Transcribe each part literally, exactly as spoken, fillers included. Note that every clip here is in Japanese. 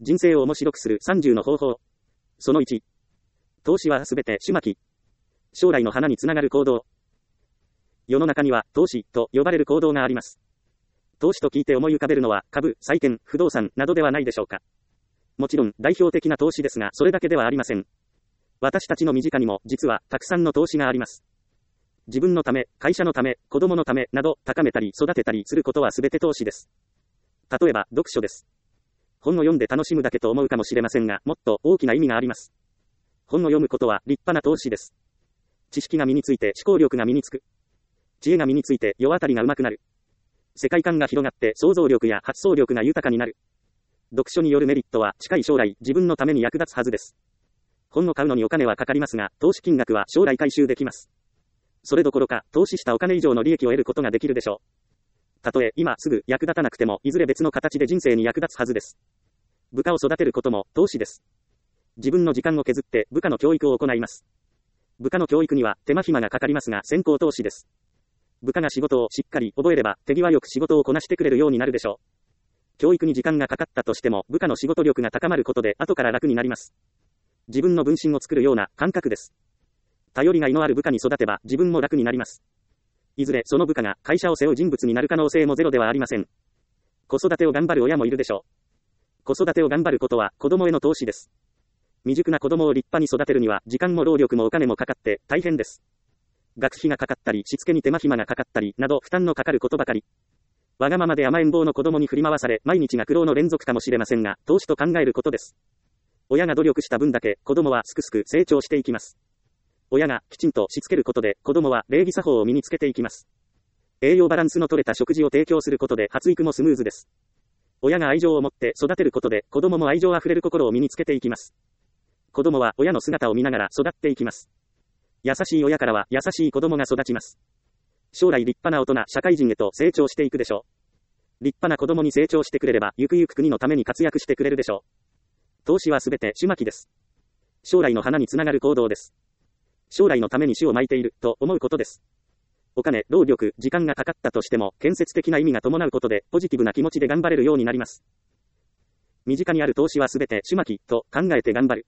人生を面白くするさんじゅうの方法。そのいち。投資はすべて種まき。将来の花につながる行動。世の中には投資と呼ばれる行動があります。投資と聞いて思い浮かべるのは株、債券、不動産などではないでしょうか。もちろん代表的な投資ですが、それだけではありません。私たちの身近にも実はたくさんの投資があります。自分のため、会社のため、子供のためなど高めたり育てたりすることはすべて投資です。例えば読書です。本を読んで楽しむだけと思うかもしれませんが、もっと大きな意味があります。本を読むことは立派な投資です。知識が身について思考力が身につく。知恵が身について世渡りが上手くなる。世界観が広がって想像力や発想力が豊かになる。読書によるメリットは近い将来自分のために役立つはずです。本を買うのにお金はかかりますが、投資金額は将来回収できます。それどころか、投資したお金以上の利益を得ることができるでしょう。たとえ今すぐ役立たなくても、いずれ別の形で人生に役立つはずです。部下を育てることも投資です。自分の時間を削って部下の教育を行います。部下の教育には手間暇がかかりますが先行投資です。部下が仕事をしっかり覚えれば手際よく仕事をこなしてくれるようになるでしょう。教育に時間がかかったとしても部下の仕事力が高まることで後から楽になります。自分の分身を作るような感覚です。頼りがいのある部下に育てば自分も楽になります。いずれその部下が会社を背負う人物になる可能性もゼロではありません。子育てを頑張る親もいるでしょう。子育てを頑張ることは子供への投資です。未熟な子供を立派に育てるには時間も労力もお金もかかって大変です。学費がかかったりしつけに手間暇がかかったりなど負担のかかることばかり。わがままで甘えん坊の子供に振り回され毎日が苦労の連続かもしれませんが、投資と考えることです。親が努力した分だけ子供はすくすく成長していきます。親がきちんとしつけることで子供は礼儀作法を身につけていきます。栄養バランスの取れた食事を提供することで発育もスムーズです。親が愛情を持って育てることで子供も愛情あふれる心を身につけていきます。子供は親の姿を見ながら育っていきます。優しい親からは優しい子供が育ちます。将来立派な大人、社会人へと成長していくでしょう。立派な子供に成長してくれれば、ゆくゆく国のために活躍してくれるでしょう。投資はすべて種まきです。将来の花につながる行動です。将来のために種をまいていると思うことです。お金、労力、時間がかかったとしても、建設的な意味が伴うことで、ポジティブな気持ちで頑張れるようになります。身近にある投資はすべて種まきと考えて頑張る。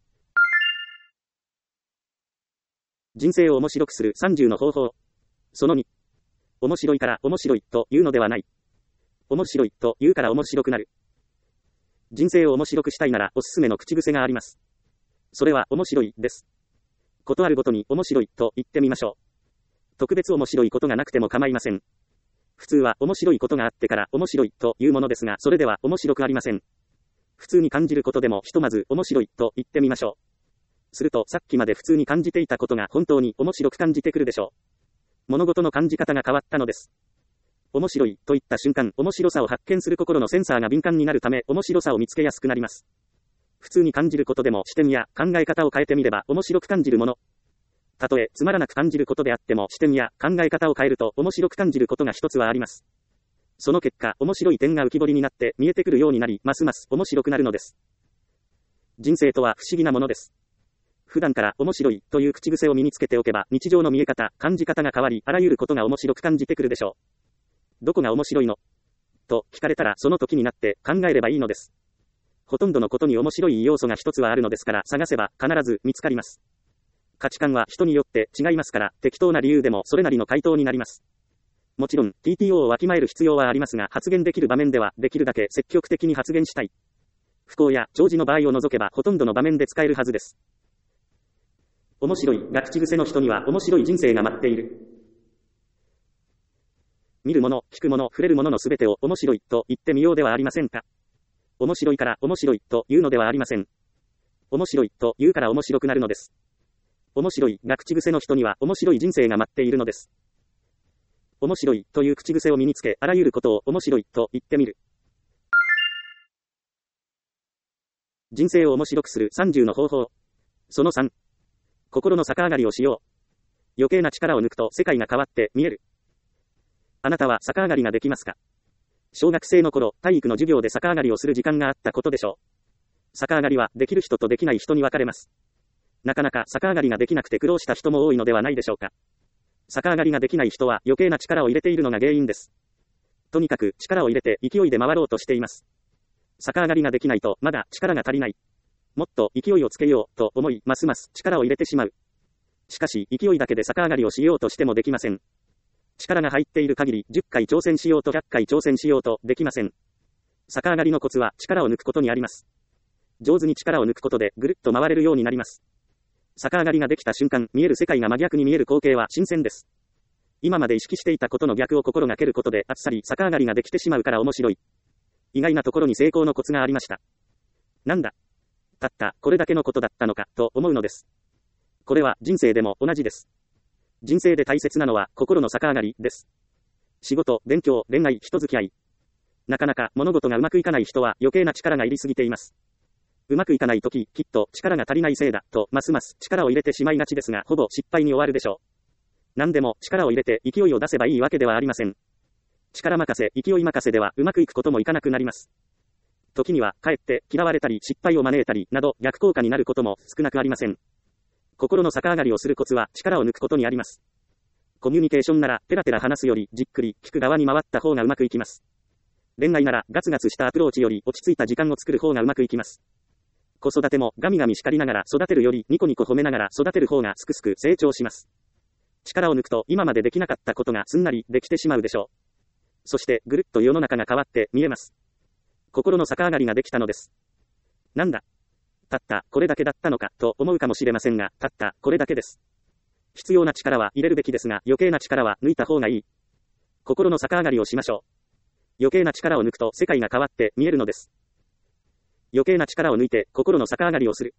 人生を面白くするさんじゅうの方法。そのに。面白いから面白いというのではない。面白いと言うから面白くなる。人生を面白くしたいならおすすめの口癖があります。それは面白いです。ことあるごとに面白いと言ってみましょう。特別面白いことがなくても構いません。普通は面白いことがあってから面白いというものですが、それでは面白くありません。普通に感じることでもひとまず面白いと言ってみましょう。するとさっきまで普通に感じていたことが本当に面白く感じてくるでしょう。物事の感じ方が変わったのです。面白いといった瞬間、面白さを発見する心のセンサーが敏感になるため、面白さを見つけやすくなります。普通に感じることでも視点や考え方を変えてみれば面白く感じるもの。たとえつまらなく感じることであっても視点や考え方を変えると面白く感じることが一つはあります。その結果、面白い点が浮き彫りになって見えてくるようになり、ますます面白くなるのです。人生とは不思議なものです。普段から面白いという口癖を身につけておけば、日常の見え方、感じ方が変わり、あらゆることが面白く感じてくるでしょう。どこが面白いのと聞かれたら、その時になって考えればいいのです。ほとんどのことに面白い要素が一つはあるのですから、探せば必ず見つかります。価値観は人によって違いますから、適当な理由でもそれなりの回答になります。もちろん ティーティーオー をわきまえる必要はありますが、発言できる場面ではできるだけ積極的に発言したい。不幸や長寿の場合を除けばほとんどの場面で使えるはずです。面白いが口癖の人には面白い人生が待っている。見るもの、聞くもの、触れるもののすべてを面白いと言ってみようではありませんか。面白いから面白いというのではありません。面白いと言うから面白くなるのです。面白いが口癖の人には面白い人生が待っているのです。面白いという口癖を身につけ、あらゆることを面白いと言ってみる。人生を面白くするさんじゅうの方法。そのさん。心の逆上がりをしよう。余計な力を抜くと世界が変わって見える。あなたは逆上がりができますか？小学生の頃、体育の授業で逆上がりをする時間があったことでしょう。逆上がりはできる人とできない人に分かれます。なかなか逆上がりができなくて苦労した人も多いのではないでしょうか。逆上がりができない人は余計な力を入れているのが原因です。とにかく力を入れて勢いで回ろうとしています。 逆上がりができないと、まだ力が足りない。もっと勢いをつけようと思い、ますます力を入れてしまう。しかし、勢いだけで逆上がりをしようとしてもできません。力が入っている限り、じゅっかい挑戦しようとひゃっかい挑戦しようとできません。逆上がりのコツは力を抜くことにあります。上手に力を抜くことでぐるっと回れるようになります。逆上がりができた瞬間、見える世界が真逆に見える光景は新鮮です。今まで意識していたことの逆を心がけることであっさり逆上がりができてしまうから面白い。意外なところに成功のコツがありました。なんだ。たったこれだけのことだったのかと思うのです。これは人生でも同じです。人生で大切なのは心の逆上がりです。仕事、勉強、恋愛、人付き合い。なかなか物事がうまくいかない人は余計な力が入りすぎています。うまくいかないとき、きっと力が足りないせいだとますます力を入れてしまいがちですが、ほぼ失敗に終わるでしょう。何でも力を入れて勢いを出せばいいわけではありません。力任せ、勢い任せではうまくいくこともいかなくなります。時にはかえって嫌われたり失敗を招いたりなど逆効果になることも少なくありません。心の逆上がりをするコツは力を抜くことにあります。コミュニケーションならペラペラ話すよりじっくり聞く側に回った方がうまくいきます。恋愛ならガツガツしたアプローチより落ち着いた時間を作る方がうまくいきます。子育てもガミガミ叱りながら育てるよりニコニコ褒めながら育てる方がすくすく成長します。力を抜くと今までできなかったことがすんなりできてしまうでしょう。そしてぐるっと世の中が変わって見えます。心の逆上がりができたのです。なんだ。たったこれだけだったのかと思うかもしれませんが、たったこれだけです。必要な力は入れるべきですが、余計な力は抜いた方がいい。心の逆上がりをしましょう。余計な力を抜くと世界が変わって見えるのです。余計な力を抜いて心の逆上がりをする。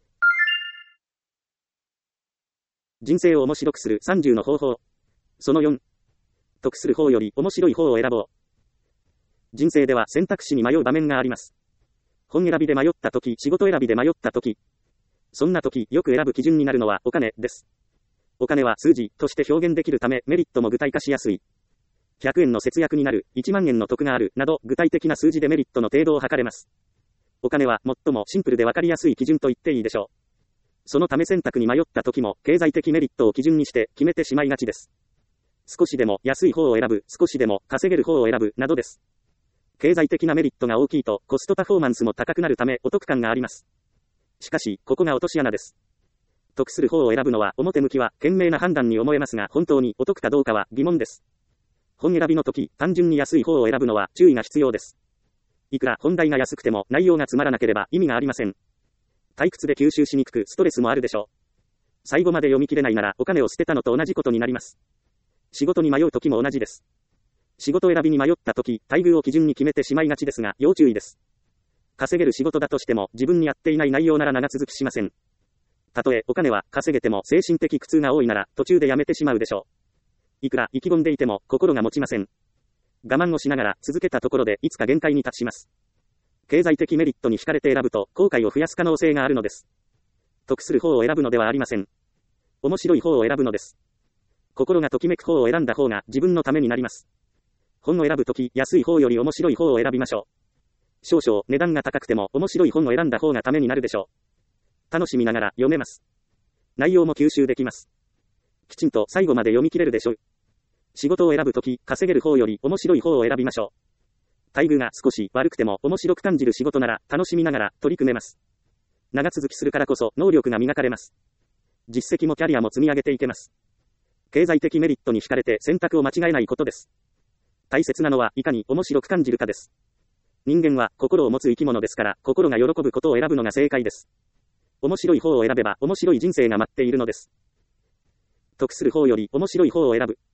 人生を面白くするさんじゅうの方法。そのよん。得する方より面白い方を選ぼう。人生では選択肢に迷う場面があります。本選びで迷ったとき、仕事選びで迷ったとき。そんなとき、よく選ぶ基準になるのはお金です。お金は数字として表現できるためメリットも具体化しやすい。ひゃくえんの節約になる、いちまんえんの得がある、など具体的な数字でメリットの程度を測れます。お金は最もシンプルでわかりやすい基準と言っていいでしょう。そのため選択に迷った時も経済的メリットを基準にして決めてしまいがちです。少しでも安い方を選ぶ、少しでも稼げる方を選ぶ、などです。経済的なメリットが大きいとコストパフォーマンスも高くなるためお得感があります。しかし、ここが落とし穴です。得する方を選ぶのは表向きは賢明な判断に思えますが、本当にお得かどうかは疑問です。本選びの時、単純に安い方を選ぶのは注意が必要です。いくら本題が安くても内容がつまらなければ意味がありません。退屈で吸収しにくくストレスもあるでしょう。最後まで読み切れないならお金を捨てたのと同じことになります。仕事に迷う時も同じです。仕事選びに迷った時、待遇を基準に決めてしまいがちですが、要注意です。稼げる仕事だとしても自分に合っていない内容なら長続きしません。たとえお金は稼げても精神的苦痛が多いなら途中でやめてしまうでしょう。いくら意気込んでいても心が持ちません。我慢をしながら続けたところでいつか限界に達します。経済的メリットに惹かれて選ぶと後悔を増やす可能性があるのです。得する方を選ぶのではありません。面白い方を選ぶのです。心がときめく方を選んだ方が自分のためになります。本を選ぶとき、安い方より面白い方を選びましょう。少々値段が高くても面白い本を選んだ方がためになるでしょう。楽しみながら読めます。内容も吸収できます。きちんと最後まで読み切れるでしょう。仕事を選ぶとき、稼げる方より面白い方を選びましょう。待遇が少し悪くても面白く感じる仕事なら楽しみながら取り組めます。長続きするからこそ能力が磨かれます。実績もキャリアも積み上げていけます。経済的メリットに惹かれて選択を間違えないことです。大切なのはいかに面白く感じるかです。人間は心を持つ生き物ですから、心が喜ぶことを選ぶのが正解です。面白い方を選べば面白い人生が待っているのです。得する方より面白い方を選ぶ。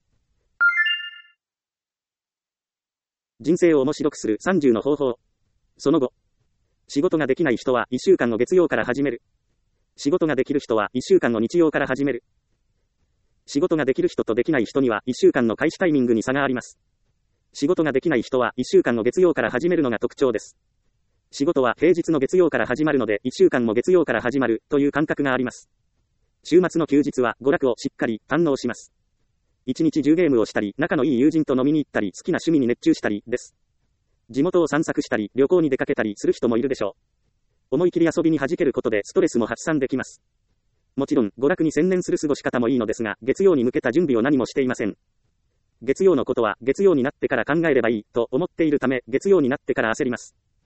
人生を面白くするさんじゅうの方法。その後。仕事ができない人はいっしゅうかんの月曜から始める。仕事ができる人はいっしゅうかんの日曜から始める。仕事ができる人とできない人にはいっしゅうかんの開始タイミングに差があります。仕事ができない人はいっしゅうかんの月曜から始めるのが特徴です。仕事は平日の月曜から始まるのでいっしゅうかんも月曜から始まるという感覚があります。週末の休日は娯楽をしっかり堪能します。一日中ゲームをしたり、仲のいい友人と飲みに行ったり、好きな趣味に熱中したりです。地元を散策したり、旅行に出かけたりする人もいるでしょう。思い切り遊びに弾けることでストレスも発散できます。もちろん、娯楽に専念する過ごし方もいいのですが、月曜に向けた準備を何もしていません。月曜のことは月曜になってから考えればいいと思っているため、月曜になってから焦ります。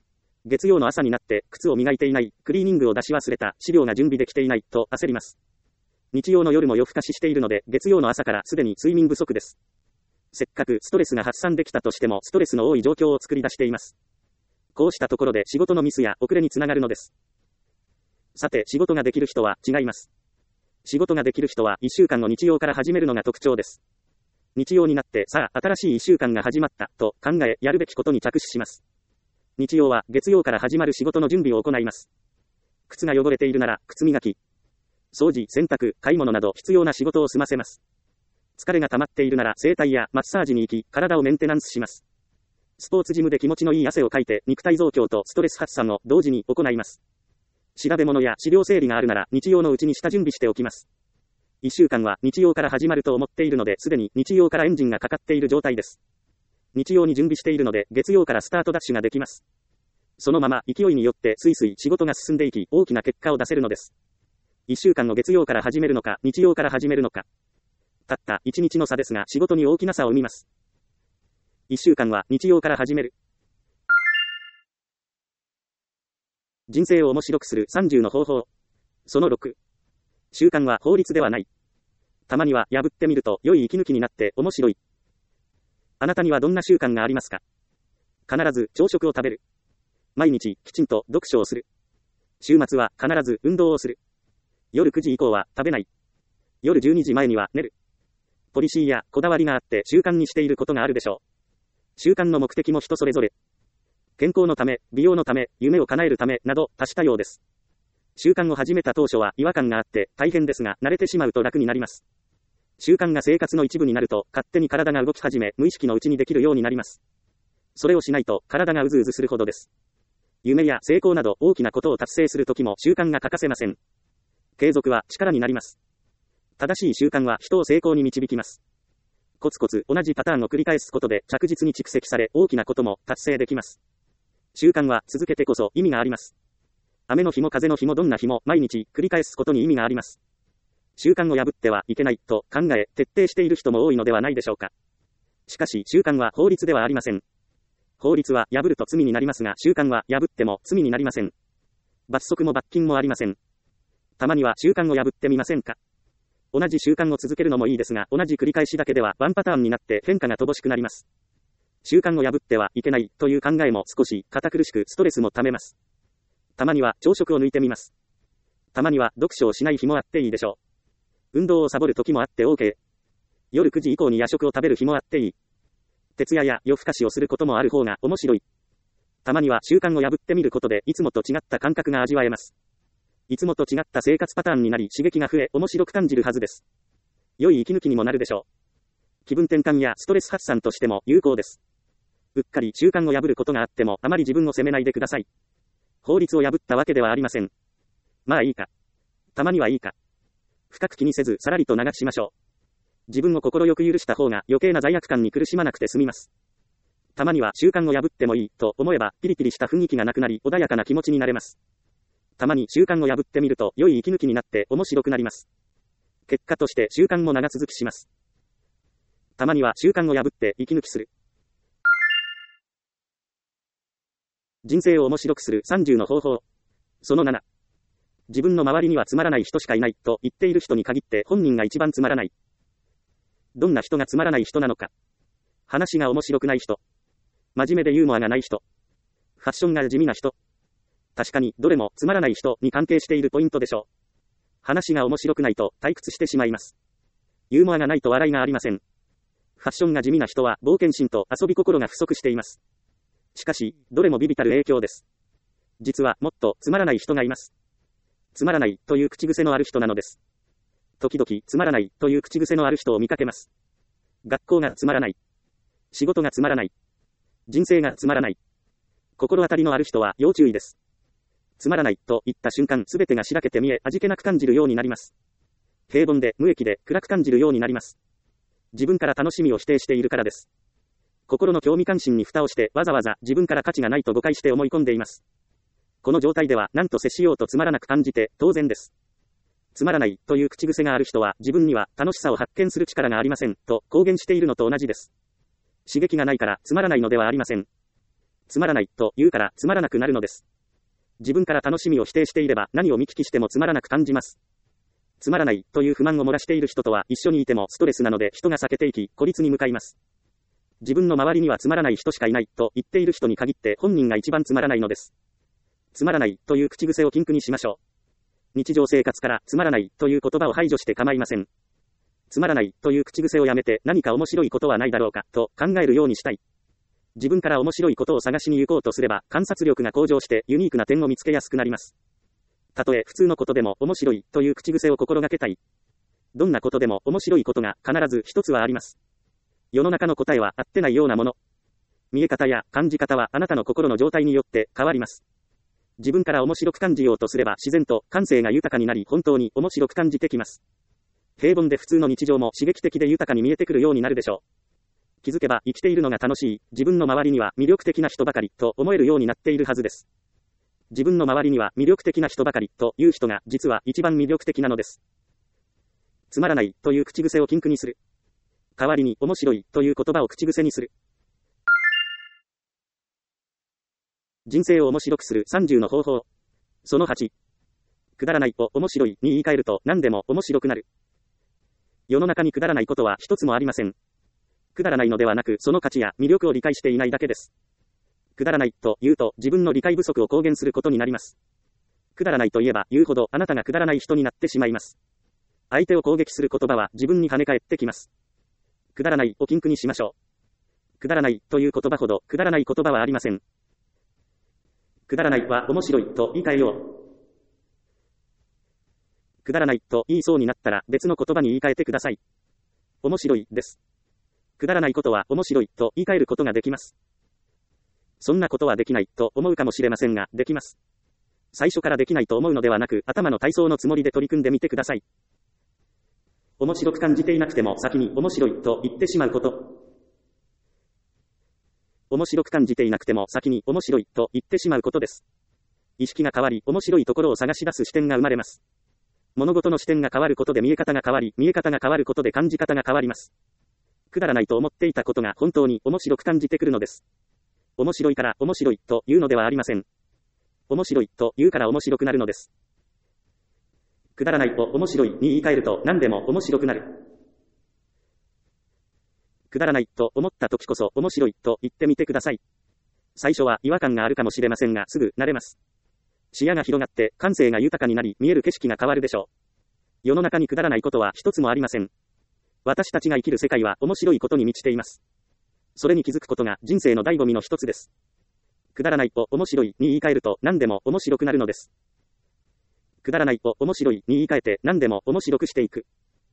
月曜の朝になって靴を磨いていない、クリーニングを出し忘れた、資料が準備できていない、と焦ります。日曜の夜も夜更かししているので、月曜の朝からすでに睡眠不足です。せっかくストレスが発散できたとしても、ストレスの多い状況を作り出しています。こうしたところで仕事のミスや遅れにつながるのです。さて、仕事ができる人は違います。仕事ができる人はいっしゅうかんの日曜から始めるのが特徴です。日曜になって、さあ、新しいいっしゅうかんが始まった、と考え、やるべきことに着手します。日曜は月曜から始まる仕事の準備を行います。靴が汚れているなら、靴磨き、掃除、洗濯、買い物など必要な仕事を済ませます。疲れが溜まっているなら整体やマッサージに行き、体をメンテナンスします。スポーツジムで気持ちのいい汗をかいて、肉体増強とストレス発散を同時に行います。調べ物や資料整理があるなら、日曜のうちに下準備しておきます。いっしゅうかんは日曜から始まると思っているので、すでに日曜からエンジンがかかっている状態です。日曜に準備しているので、月曜からスタートダッシュができます。そのまま勢いによってスイスイ仕事が進んでいき、大きな結果を出せるのです。いっしゅうかんの月曜から始めるのか、日曜から始めるのか。たったいちにちの差ですが、仕事に大きな差を生みます。いっしゅうかんは日曜から始める。人生を面白くするさんじゅうの方法。そのろく。習慣は法律ではない。たまには破ってみると良い息抜きになって面白い。あなたにはどんな習慣がありますか？必ず朝食を食べる。毎日きちんと読書をする。週末は必ず運動をする。夜くじ以降は食べない。夜じゅうにじまえには寝る。ポリシーやこだわりがあって習慣にしていることがあるでしょう。習慣の目的も人それぞれ。健康のため、美容のため、夢を叶えるためなど多種多様です。習慣を始めた当初は違和感があって大変ですが、慣れてしまうと楽になります。習慣が生活の一部になると勝手に体が動き始め、無意識のうちにできるようになります。それをしないと体がうずうずするほどです。夢や成功など大きなことを達成するときも習慣が欠かせません。継続は力になります。正しい習慣は人を成功に導きます。コツコツ同じパターンを繰り返すことで着実に蓄積され、大きなことも達成できます。習慣は続けてこそ意味があります。雨の日も風の日もどんな日も毎日繰り返すことに意味があります。習慣を破ってはいけないと考え徹底している人も多いのではないでしょうか。しかし習慣は法律ではありません。法律は破ると罪になりますが、習慣は破っても罪になりません。罰則も罰金もありません。たまには習慣を破ってみませんか？同じ習慣を続けるのもいいですが、同じ繰り返しだけではワンパターンになって変化が乏しくなります。習慣を破ってはいけないという考えも少し堅苦しくストレスもためます。たまには朝食を抜いてみます。たまには読書をしない日もあっていいでしょう。運動をサボる時もあって OK。夜くじ以降に夜食を食べる日もあっていい。徹夜や夜更かしをすることもある方が面白い。たまには習慣を破ってみることでいつもと違った感覚が味わえます。いつもと違った生活パターンになり刺激が増え面白く感じるはずです。良い息抜きにもなるでしょう。気分転換やストレス発散としても有効です。うっかり習慣を破ることがあってもあまり自分を責めないでください。法律を破ったわけではありません。まあいいか。たまにはいいか。深く気にせずさらりと流しましょう。自分を心よく許した方が余計な罪悪感に苦しまなくて済みます。たまには習慣を破ってもいいと思えばピリピリした雰囲気がなくなり穏やかな気持ちになれます。たまに習慣を破ってみると良い息抜きになって面白くなります。結果として習慣も長続きします。たまには習慣を破って息抜きする。人生を面白くするさんじゅうの方法。そのなな。自分の周りにはつまらない人しかいないと言っている人に限って本人が一番つまらない。どんな人がつまらない人なのか。話が面白くない人。真面目でユーモアがない人。ファッションが地味な人。確かにどれもつまらない人に関係しているポイントでしょう。話が面白くないと退屈してしまいます。ユーモアがないと笑いがありません。ファッションが地味な人は冒険心と遊び心が不足しています。しかし、どれも微々たる影響です。実はもっとつまらない人がいます。つまらないという口癖のある人なのです。時々つまらないという口癖のある人を見かけます。学校がつまらない。仕事がつまらない。人生がつまらない。心当たりのある人は要注意です。つまらないと言った瞬間、すべてがしらけて見え、味気なく感じるようになります。平凡で無益で暗く感じるようになります。自分から楽しみを否定しているからです。心の興味関心に蓋をしてわざわざ自分から価値がないと誤解して思い込んでいます。この状態では何と接しようとつまらなく感じて当然です。つまらないという口癖がある人は自分には楽しさを発見する力がありませんと公言しているのと同じです。刺激がないからつまらないのではありません。 つまらないと言うからつまらなくなるのです。自分から楽しみを否定していれば何を見聞きしてもつまらなく感じます。つまらないという不満を漏らしている人とは一緒にいてもストレスなので人が避けていき孤立に向かいます。自分の周りにはつまらない人しかいないと言っている人に限って本人が一番つまらないのです。つまらないという口癖を禁句にしましょう。日常生活からつまらないという言葉を排除して構いません。つまらないという口癖をやめて何か面白いことはないだろうかと考えるようにしたい。自分から面白いことを探しに行こうとすれば観察力が向上してユニークな点を見つけやすくなります。たとえ普通のことでも面白いという口癖を心がけたい。どんなことでも面白いことが必ず一つはあります。世の中の答えは合ってないようなもの。見え方や感じ方はあなたの心の状態によって変わります。自分から面白く感じようとすれば自然と感性が豊かになり本当に面白く感じてきます。平凡で普通の日常も刺激的で豊かに見えてくるようになるでしょう。気づけば生きているのが楽しい、自分の周りには魅力的な人ばかりと思えるようになっているはずです。自分の周りには魅力的な人ばかりという人が実は一番魅力的なのです。つまらないという口癖を禁句にする。代わりに面白いという言葉を口癖にする。人生を面白くするさんじゅうの方法。そのはち。くだらないを面白いに言い換えると何でも面白くなる。世の中にくだらないことは一つもありません。くだらないのではなくその価値や魅力を理解していないだけです。くだらないと言うと自分の理解不足を公言することになります。くだらないと言えば言うほどあなたがくだらない人になってしまいます。相手を攻撃する言葉は自分に跳ね返ってきます。くだらないを禁句にしましょう。くだらないという言葉ほどくだらない言葉はありません。くだらないは面白いと言い換えよう。くだらないと言いそうになったら別の言葉に言い換えてください。面白いです。くだらないことは面白いと言い換えることができます。そんなことはできないと思うかもしれませんが、できます。最初からできないと思うのではなく、頭の体操のつもりで取り組んでみてください。面白く感じていなくても先に面白いと言ってしまうこと。面白く感じていなくても先に面白いと言ってしまうことです。意識が変わり、面白いところを探し出す視点が生まれます。物事の視点が変わることで見え方が変わり、見え方が変わることで感じ方が変わります。くだらないと思っていたことが本当に面白く感じてくるのです。面白いから面白いというのではありません。面白いと言うから面白くなるのです。くだらないを面白いに言い換えると何でも面白くなる。くだらないと思った時こそ面白いと言ってみてください。最初は違和感があるかもしれませんがすぐ慣れます。視野が広がって感性が豊かになり見える景色が変わるでしょう。世の中にくだらないことは一つもありません。私たちが生きる世界は面白いことに満ちています。それに気づくことが人生の醍醐味の一つです。くだらないを面白いに言い換えると何でも面白くなるのです。くだらないを面白いに言い換えて何でも面白くしていく。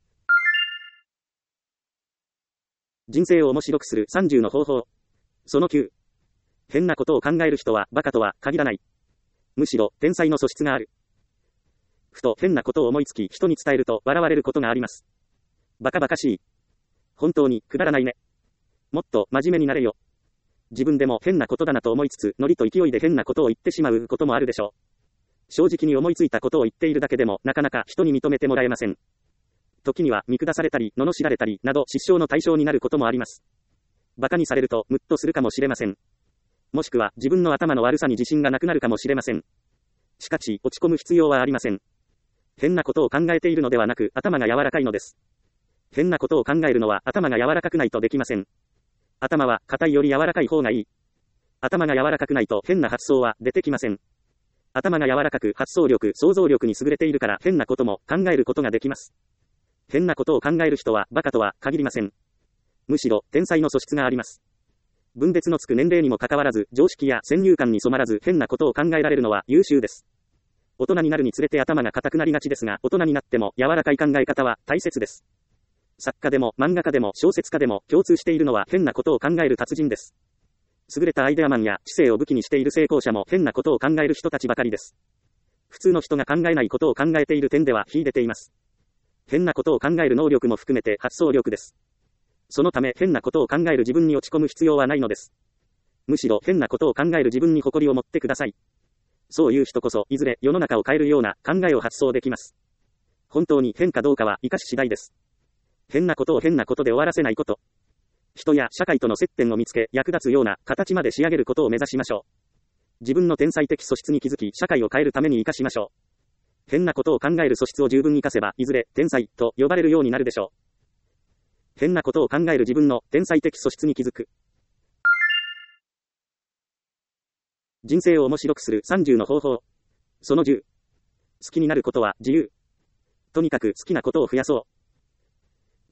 人生を面白くするさんじゅうの方法。そのきゅう。変なことを考える人はバカとは限らない。むしろ天才の素質がある。ふと変なことを思いつき人に伝えると笑われることがあります。バカバカしい。本当にくだらないね。もっと真面目になれよ。自分でも変なことだなと思いつつノリと勢いで変なことを言ってしまうこともあるでしょう。正直に思いついたことを言っているだけでもなかなか人に認めてもらえません。時には見下されたり罵られたりなど失笑の対象になることもあります。バカにされるとムッとするかもしれません。もしくは自分の頭の悪さに自信がなくなるかもしれません。しかし落ち込む必要はありません。変なことを考えているのではなく頭が柔らかいのです。変なことを考えるのは頭が柔らかくないとできません。頭は硬いより柔らかい方がいい。頭が柔らかくないと変な発想は出てきません。頭が柔らかく発想力、想像力に優れているから変なことも考えることができます。変なことを考える人はバカとは限りません。むしろ天才の素質があります。分別のつく年齢にもかかわらず常識や先入観に染まらず変なことを考えられるのは優秀です。大人になるにつれて頭が硬くなりがちですが大人になっても柔らかい考え方は大切です。作家でも漫画家でも小説家でも共通しているのは変なことを考える達人です。優れたアイデアマンや知性を武器にしている成功者も変なことを考える人たちばかりです。普通の人が考えないことを考えている点では秀でています。変なことを考える能力も含めて発想力です。そのため変なことを考える自分に落ち込む必要はないのです。むしろ変なことを考える自分に誇りを持ってください。そういう人こそいずれ世の中を変えるような考えを発想できます。本当に変かどうかは生かし次第です。変なことを変なことで終わらせないこと。 人や社会との接点を見つけ、役立つような形まで仕上げることを目指しましょう。自分の天才的素質に気づき、社会を変えるために活かしましょう。変なことを考える素質を十分に活かせば、いずれ天才と呼ばれるようになるでしょう。変なことを考える自分の天才的素質に気づく。人生を面白くするさんじゅうの方法。そのじゅう。好きになることは自由。とにかく好きなことを増やそう。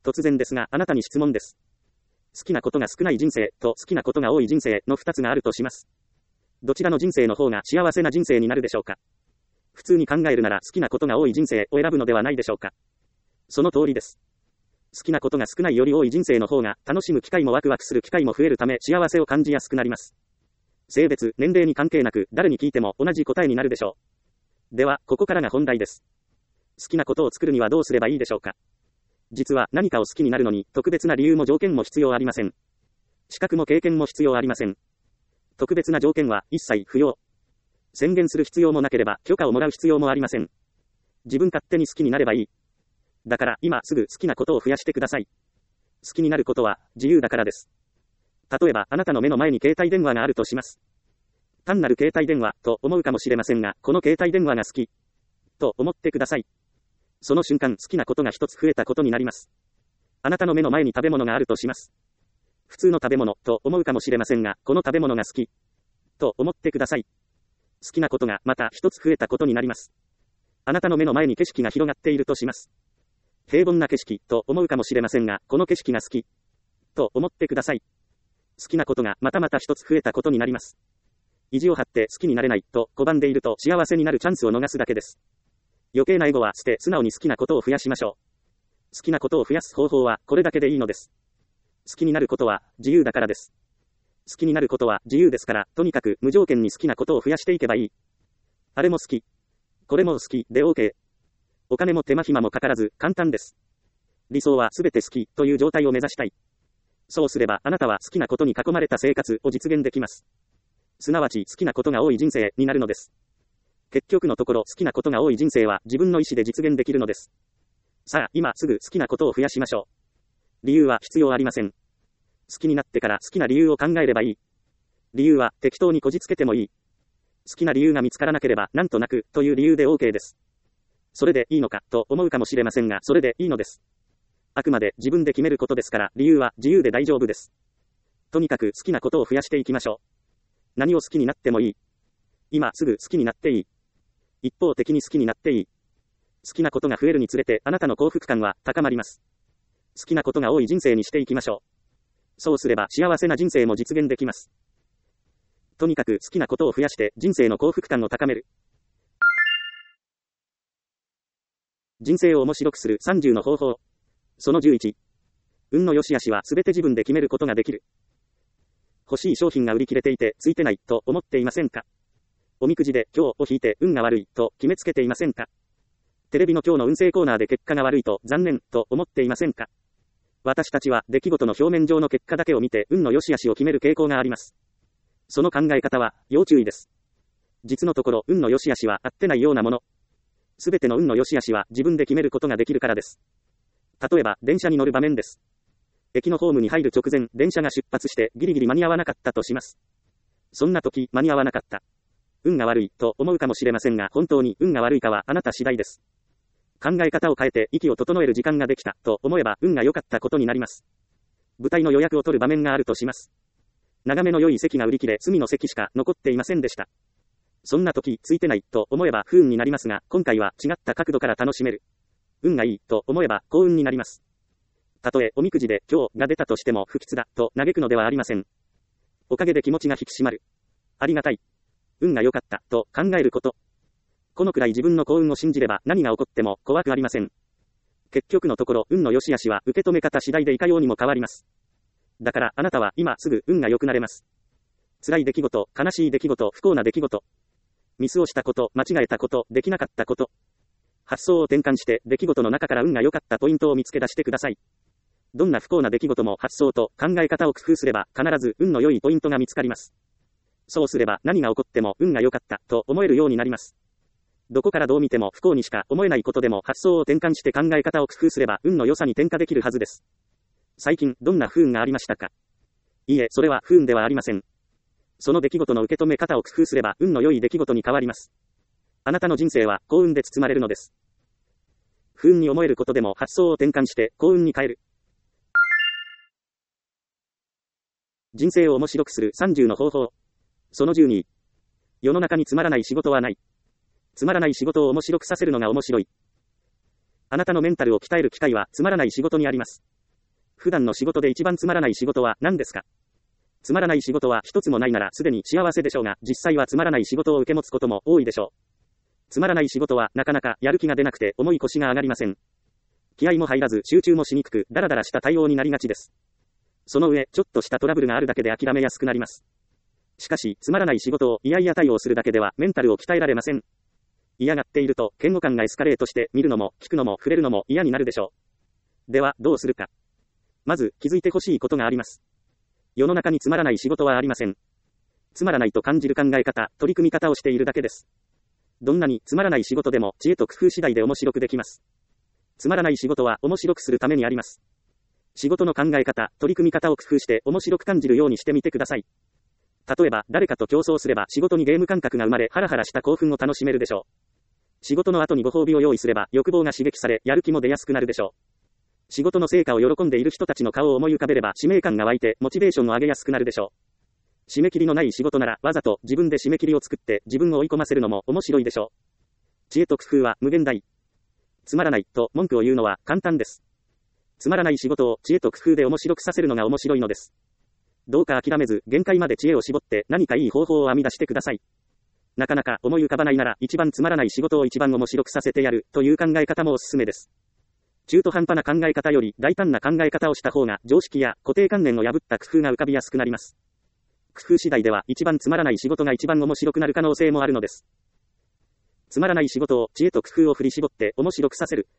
突然ですが、あなたに質問です。好きなことが少ない人生と好きなことが多い人生のふたつがあるとします。どちらの人生の方が幸せな人生になるでしょうか。普通に考えるなら好きなことが多い人生を選ぶのではないでしょうか。その通りです。好きなことが少ないより多い人生の方が楽しむ機会もワクワクする機会も増えるため幸せを感じやすくなります。性別、年齢に関係なく誰に聞いても同じ答えになるでしょう。では、ここからが本題です。好きなことを作るにはどうすればいいでしょうか。実は何かを好きになるのに特別な理由も条件も必要ありません。資格も経験も必要ありません。特別な条件は一切不要。宣言する必要もなければ許可をもらう必要もありません。自分勝手に好きになればいい。だから今すぐ好きなことを増やしてください。好きになることは自由だからです。例えばあなたの目の前に携帯電話があるとします。単なる携帯電話と思うかもしれませんが、この携帯電話が好きと思ってください。その瞬間好きなことが一つ増えたことになります。あなたの目の前に食べ物があるとします。普通の食べ物と思うかもしれませんが、この食べ物が好きと思ってください。好きなことがまた一つ増えたことになります。あなたの目の前に景色が広がっているとします。平凡な景色と思うかもしれませんが、この景色が好きと思ってください。好きなことがまたまた一つ増えたことになります。意地を張って好きになれないと拒んでいると幸せになるチャンスを逃すだけです。余計なエゴは捨て素直に好きなことを増やしましょう。好きなことを増やす方法はこれだけでいいのです。好きになることは自由だからです。好きになることは自由ですから、とにかく無条件に好きなことを増やしていけばいい。あれも好き。これも好きで OK。お金も手間暇もかからず簡単です。理想はすべて好きという状態を目指したい。そうすればあなたは好きなことに囲まれた生活を実現できます。すなわち好きなことが多い人生になるのです。結局のところ好きなことが多い人生は自分の意思で実現できるのです。さあ今すぐ好きなことを増やしましょう。理由は必要ありません。好きになってから好きな理由を考えればいい。理由は適当にこじつけてもいい。好きな理由が見つからなければなんとなくという理由で OK です。それでいいのかと思うかもしれませんが、それでいいのです。あくまで自分で決めることですから、理由は自由で大丈夫です。とにかく好きなことを増やしていきましょう。何を好きになってもいい。今すぐ好きになっていい。一方的に好きになっていい。好きなことが増えるにつれてあなたの幸福感は高まります。好きなことが多い人生にしていきましょう。そうすれば幸せな人生も実現できます。とにかく好きなことを増やして人生の幸福感を高める。人生を面白くするさんじゅうの方法。そのじゅういち。運の良し悪しはすべて自分で決めることができる。欲しい商品が売り切れていてついてないと思っていませんか。おみくじで今日を引いて運が悪いと決めつけていませんか。テレビの今日の運勢コーナーで結果が悪いと残念と思っていませんか。私たちは出来事の表面上の結果だけを見て運の良し悪しを決める傾向があります。その考え方は要注意です。実のところ運の良し悪しは合ってないようなもの。すべての運の良し悪しは自分で決めることができるからです。例えば電車に乗る場面です。駅のホームに入る直前、電車が出発してギリギリ間に合わなかったとします。そんな時間に合わなかった。運が悪いと思うかもしれませんが、本当に運が悪いかはあなた次第です。考え方を変えて息を整える時間ができたと思えば運が良かったことになります。舞台の予約を取る場面があるとします。眺めの良い席が売り切れ、隅の席しか残っていませんでした。そんな時、ついてないと思えば不運になりますが、今回は違った角度から楽しめる。運がいいと思えば幸運になります。たとえおみくじで今日が出たとしても不吉だと嘆くのではありません。おかげで気持ちが引き締まる。ありがたい。運が良かったと考えること。このくらい自分の幸運を信じれば何が起こっても怖くありません。結局のところ運の良し悪しは受け止め方次第でいかようにも変わります。だからあなたは今すぐ運が良くなれます。辛い出来事、悲しい出来事、不幸な出来事。ミスをしたこと、間違えたこと、できなかったこと。発想を転換して出来事の中から運が良かったポイントを見つけ出してください。どんな不幸な出来事も発想と考え方を工夫すれば必ず運の良いポイントが見つかります。そうすれば何が起こっても運が良かったと思えるようになります。どこからどう見ても不幸にしか思えないことでも発想を転換して考え方を工夫すれば運の良さに転化できるはずです。 最近、どんな不運がありましたか？いいえ、それは不運ではありません。その出来事の受け止め方を工夫すれば、運の良い出来事に変わります。あなたの人生は幸運で包まれるのです。不運に思えることでも発想を転換して幸運に変える。人生を面白くするさんじゅうの方法。そのじゅうに。世の中につまらない仕事はない。つまらない仕事を面白くさせるのが面白い。あなたのメンタルを鍛える機会はつまらない仕事にあります。普段の仕事で一番つまらない仕事は何ですか？つまらない仕事は一つもないならすでに幸せでしょうが、実際はつまらない仕事を受け持つことも多いでしょう。つまらない仕事はなかなかやる気が出なくて重い腰が上がりません。気合も入らず集中もしにくく、ダラダラした対応になりがちです。その上、ちょっとしたトラブルがあるだけで諦めやすくなります。しかし、つまらない仕事を嫌々対応するだけではメンタルを鍛えられません。嫌がっていると嫌悪感がエスカレートして見るのも聞くのも触れるのも嫌になるでしょう。では、どうするか。まず、気づいてほしいことがあります。世の中につまらない仕事はありません。つまらないと感じる考え方、取り組み方をしているだけです。どんなにつまらない仕事でも知恵と工夫次第で面白くできます。つまらない仕事は面白くするためにあります。仕事の考え方、取り組み方を工夫して面白く感じるようにしてみてください。例えば、誰かと競争すれば仕事にゲーム感覚が生まれ、ハラハラした興奮を楽しめるでしょう。仕事の後にご褒美を用意すれば欲望が刺激され、やる気も出やすくなるでしょう。仕事の成果を喜んでいる人たちの顔を思い浮かべれば使命感が湧いてモチベーションを上げやすくなるでしょう。締め切りのない仕事ならわざと自分で締め切りを作って自分を追い込ませるのも面白いでしょう。知恵と工夫は無限大。つまらないと文句を言うのは簡単です。つまらない仕事を知恵と工夫で面白くさせるのが面白いのです。どうか諦めず限界まで知恵を絞って何かいい方法を編み出してください。なかなか思い浮かばないなら一番つまらない仕事を一番面白くさせてやるという考え方もおすすめです。中途半端な考え方より大胆な考え方をした方が常識や固定観念を破った工夫が浮かびやすくなります。工夫次第では一番つまらない仕事が一番面白くなる可能性もあるのです。つまらない仕事を知恵と工夫を振り絞って面白くさせる。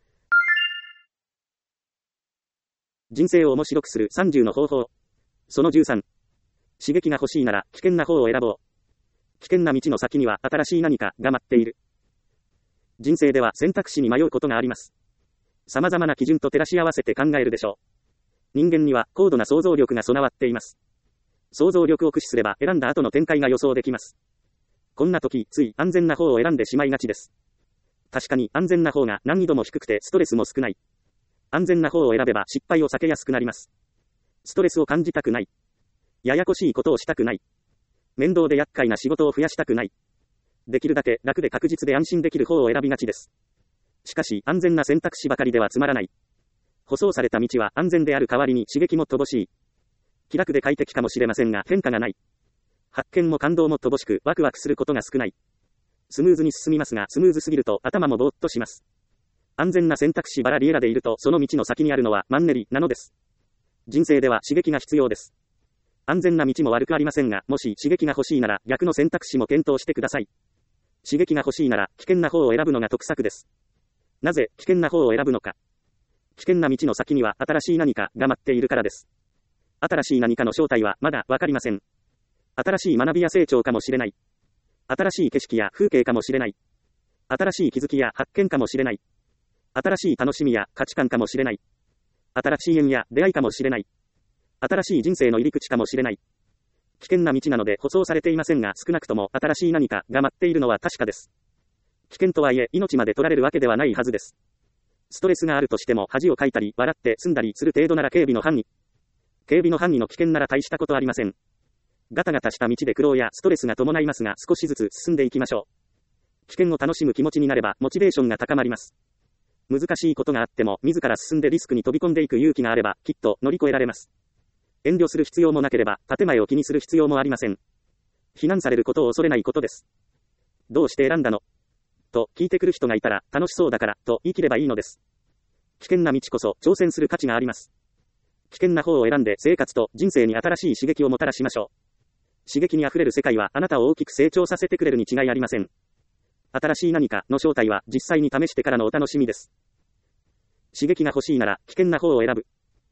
人生を面白くするさんじゅうの方法。そのじゅうさん。刺激が欲しいなら危険な方を選ぼう。危険な道の先には新しい何かが待っている。人生では選択肢に迷うことがあります。様々な基準と照らし合わせて考えるでしょう。人間には高度な想像力が備わっています。想像力を駆使すれば選んだ後の展開が予想できます。こんな時、つい安全な方を選んでしまいがちです。確かに安全な方が難易度も低くてストレスも少ない。安全な方を選べば失敗を避けやすくなります。ストレスを感じたくない。ややこしいことをしたくない。面倒で厄介な仕事を増やしたくない。できるだけ楽で確実で安心できる方を選びがちです。しかし安全な選択肢ばかりではつまらない。舗装された道は安全である代わりに刺激も乏しい。気楽で快適かもしれませんが変化がない。発見も感動も乏しくワクワクすることが少ない。スムーズに進みますがスムーズすぎると頭もぼーっとします。安全な選択肢バラリエラでいるとその道の先にあるのはマンネリなのです。人生では刺激が必要です。安全な道も悪くありませんが、もし刺激が欲しいなら逆の選択肢も検討してください。刺激が欲しいなら危険な方を選ぶのが得策です。なぜ危険な方を選ぶのか。危険な道の先には新しい何かが待っているからです。新しい何かの正体はまだわかりません。新しい学びや成長かもしれない。新しい景色や風景かもしれない。新しい気づきや発見かもしれない。新しい楽しみや価値観かもしれない。新しい縁や出会いかもしれない。新しい人生の入り口かもしれない。危険な道なので舗装されていませんが少なくとも新しい何かが待っているのは確かです。危険とはいえ命まで取られるわけではないはずです。ストレスがあるとしても恥をかいたり笑って済んだりする程度なら警備の範囲。警備の範囲の危険なら大したことありません。ガタガタした道で苦労やストレスが伴いますが少しずつ進んでいきましょう。危険を楽しむ気持ちになればモチベーションが高まります。難しいことがあっても自ら進んでリスクに飛び込んでいく勇気があればきっと乗り越えられます。遠慮する必要もなければ建前を気にする必要もありません。非難されることを恐れないことです。どうして選んだのと聞いてくる人がいたら楽しそうだからと言い切ればいいのです。危険な道こそ挑戦する価値があります。危険な方を選んで生活と人生に新しい刺激をもたらしましょう。刺激にあふれる世界はあなたを大きく成長させてくれるに違いありません。新しい何かの正体は実際に試してからのお楽しみです。刺激が欲しいなら危険な方を選ぶ。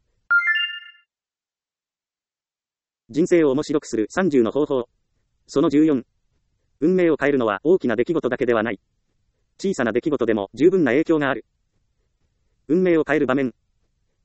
人生を面白くするさんじゅうの方法。そのじゅうよん。運命を変えるのは大きな出来事だけではない。小さな出来事でも十分な影響がある。運命を変える場面。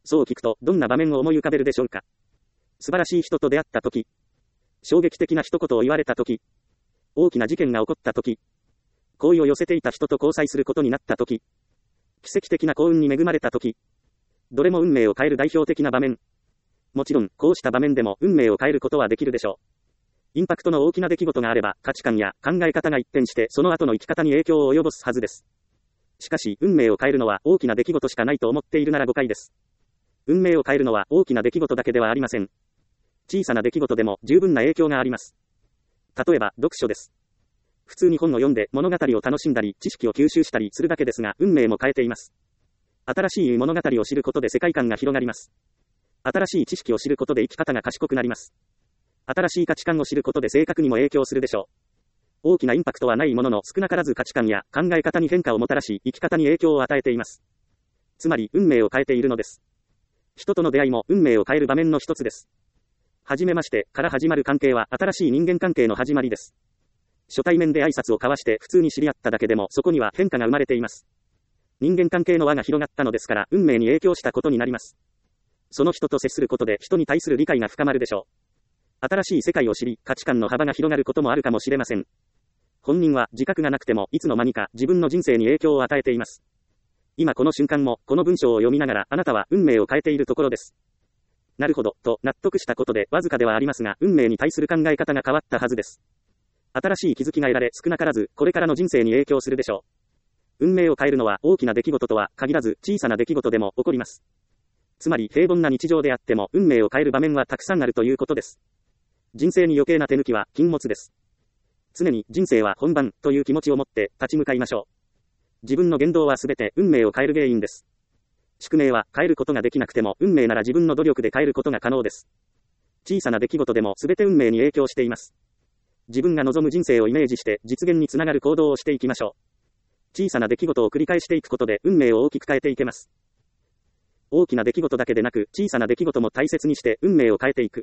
そう聞くと、どんな場面を思い浮かべるでしょうか。素晴らしい人と出会ったとき、衝撃的な一言を言われたとき、大きな事件が起こったとき、好意を寄せていた人と交際することになったとき、奇跡的な幸運に恵まれたとき、どれも運命を変える代表的な場面。もちろん、こうした場面でも運命を変えることはできるでしょう。インパクトの大きな出来事があれば、価値観や考え方が一転して、その後の生き方に影響を及ぼすはずです。しかし、運命を変えるのは大きな出来事しかないと思っているなら誤解です。運命を変えるのは大きな出来事だけではありません。小さな出来事でも十分な影響があります。例えば、読書です。普通に本を読んで物語を楽しんだり、知識を吸収したりするだけですが、運命も変えています。新しい物語を知ることで世界観が広がります。新しい知識を知ることで生き方が賢くなります。新しい価値観を知ることで性格にも影響するでしょう。大きなインパクトはないものの少なからず価値観や考え方に変化をもたらし、生き方に影響を与えています。つまり、運命を変えているのです。人との出会いも運命を変える場面の一つです。はじめましてから始まる関係は新しい人間関係の始まりです。初対面で挨拶を交わして普通に知り合っただけでもそこには変化が生まれています。人間関係の輪が広がったのですから運命に影響したことになります。その人と接することで人に対する理解が深まるでしょう。新しい世界を知り価値観の幅が広がることもあるかもしれません。本人は自覚がなくてもいつの間にか自分の人生に影響を与えています。今この瞬間もこの文章を読みながらあなたは運命を変えているところです。なるほどと納得したことでわずかではありますが運命に対する考え方が変わったはずです。新しい気づきが得られ少なからずこれからの人生に影響するでしょう。運命を変えるのは大きな出来事とは限らず小さな出来事でも起こります。つまり平凡な日常であっても運命を変える場面はたくさんあるということです。人生に余計な手抜きは禁物です。常に人生は本番という気持ちを持って立ち向かいましょう。自分の言動はすべて運命を変える原因です。宿命は変えることができなくても運命なら自分の努力で変えることが可能です。小さな出来事でもすべて運命に影響しています。自分が望む人生をイメージして実現につながる行動をしていきましょう。小さな出来事を繰り返していくことで運命を大きく変えていけます。大きな出来事だけでなく小さな出来事も大切にして運命を変えていく。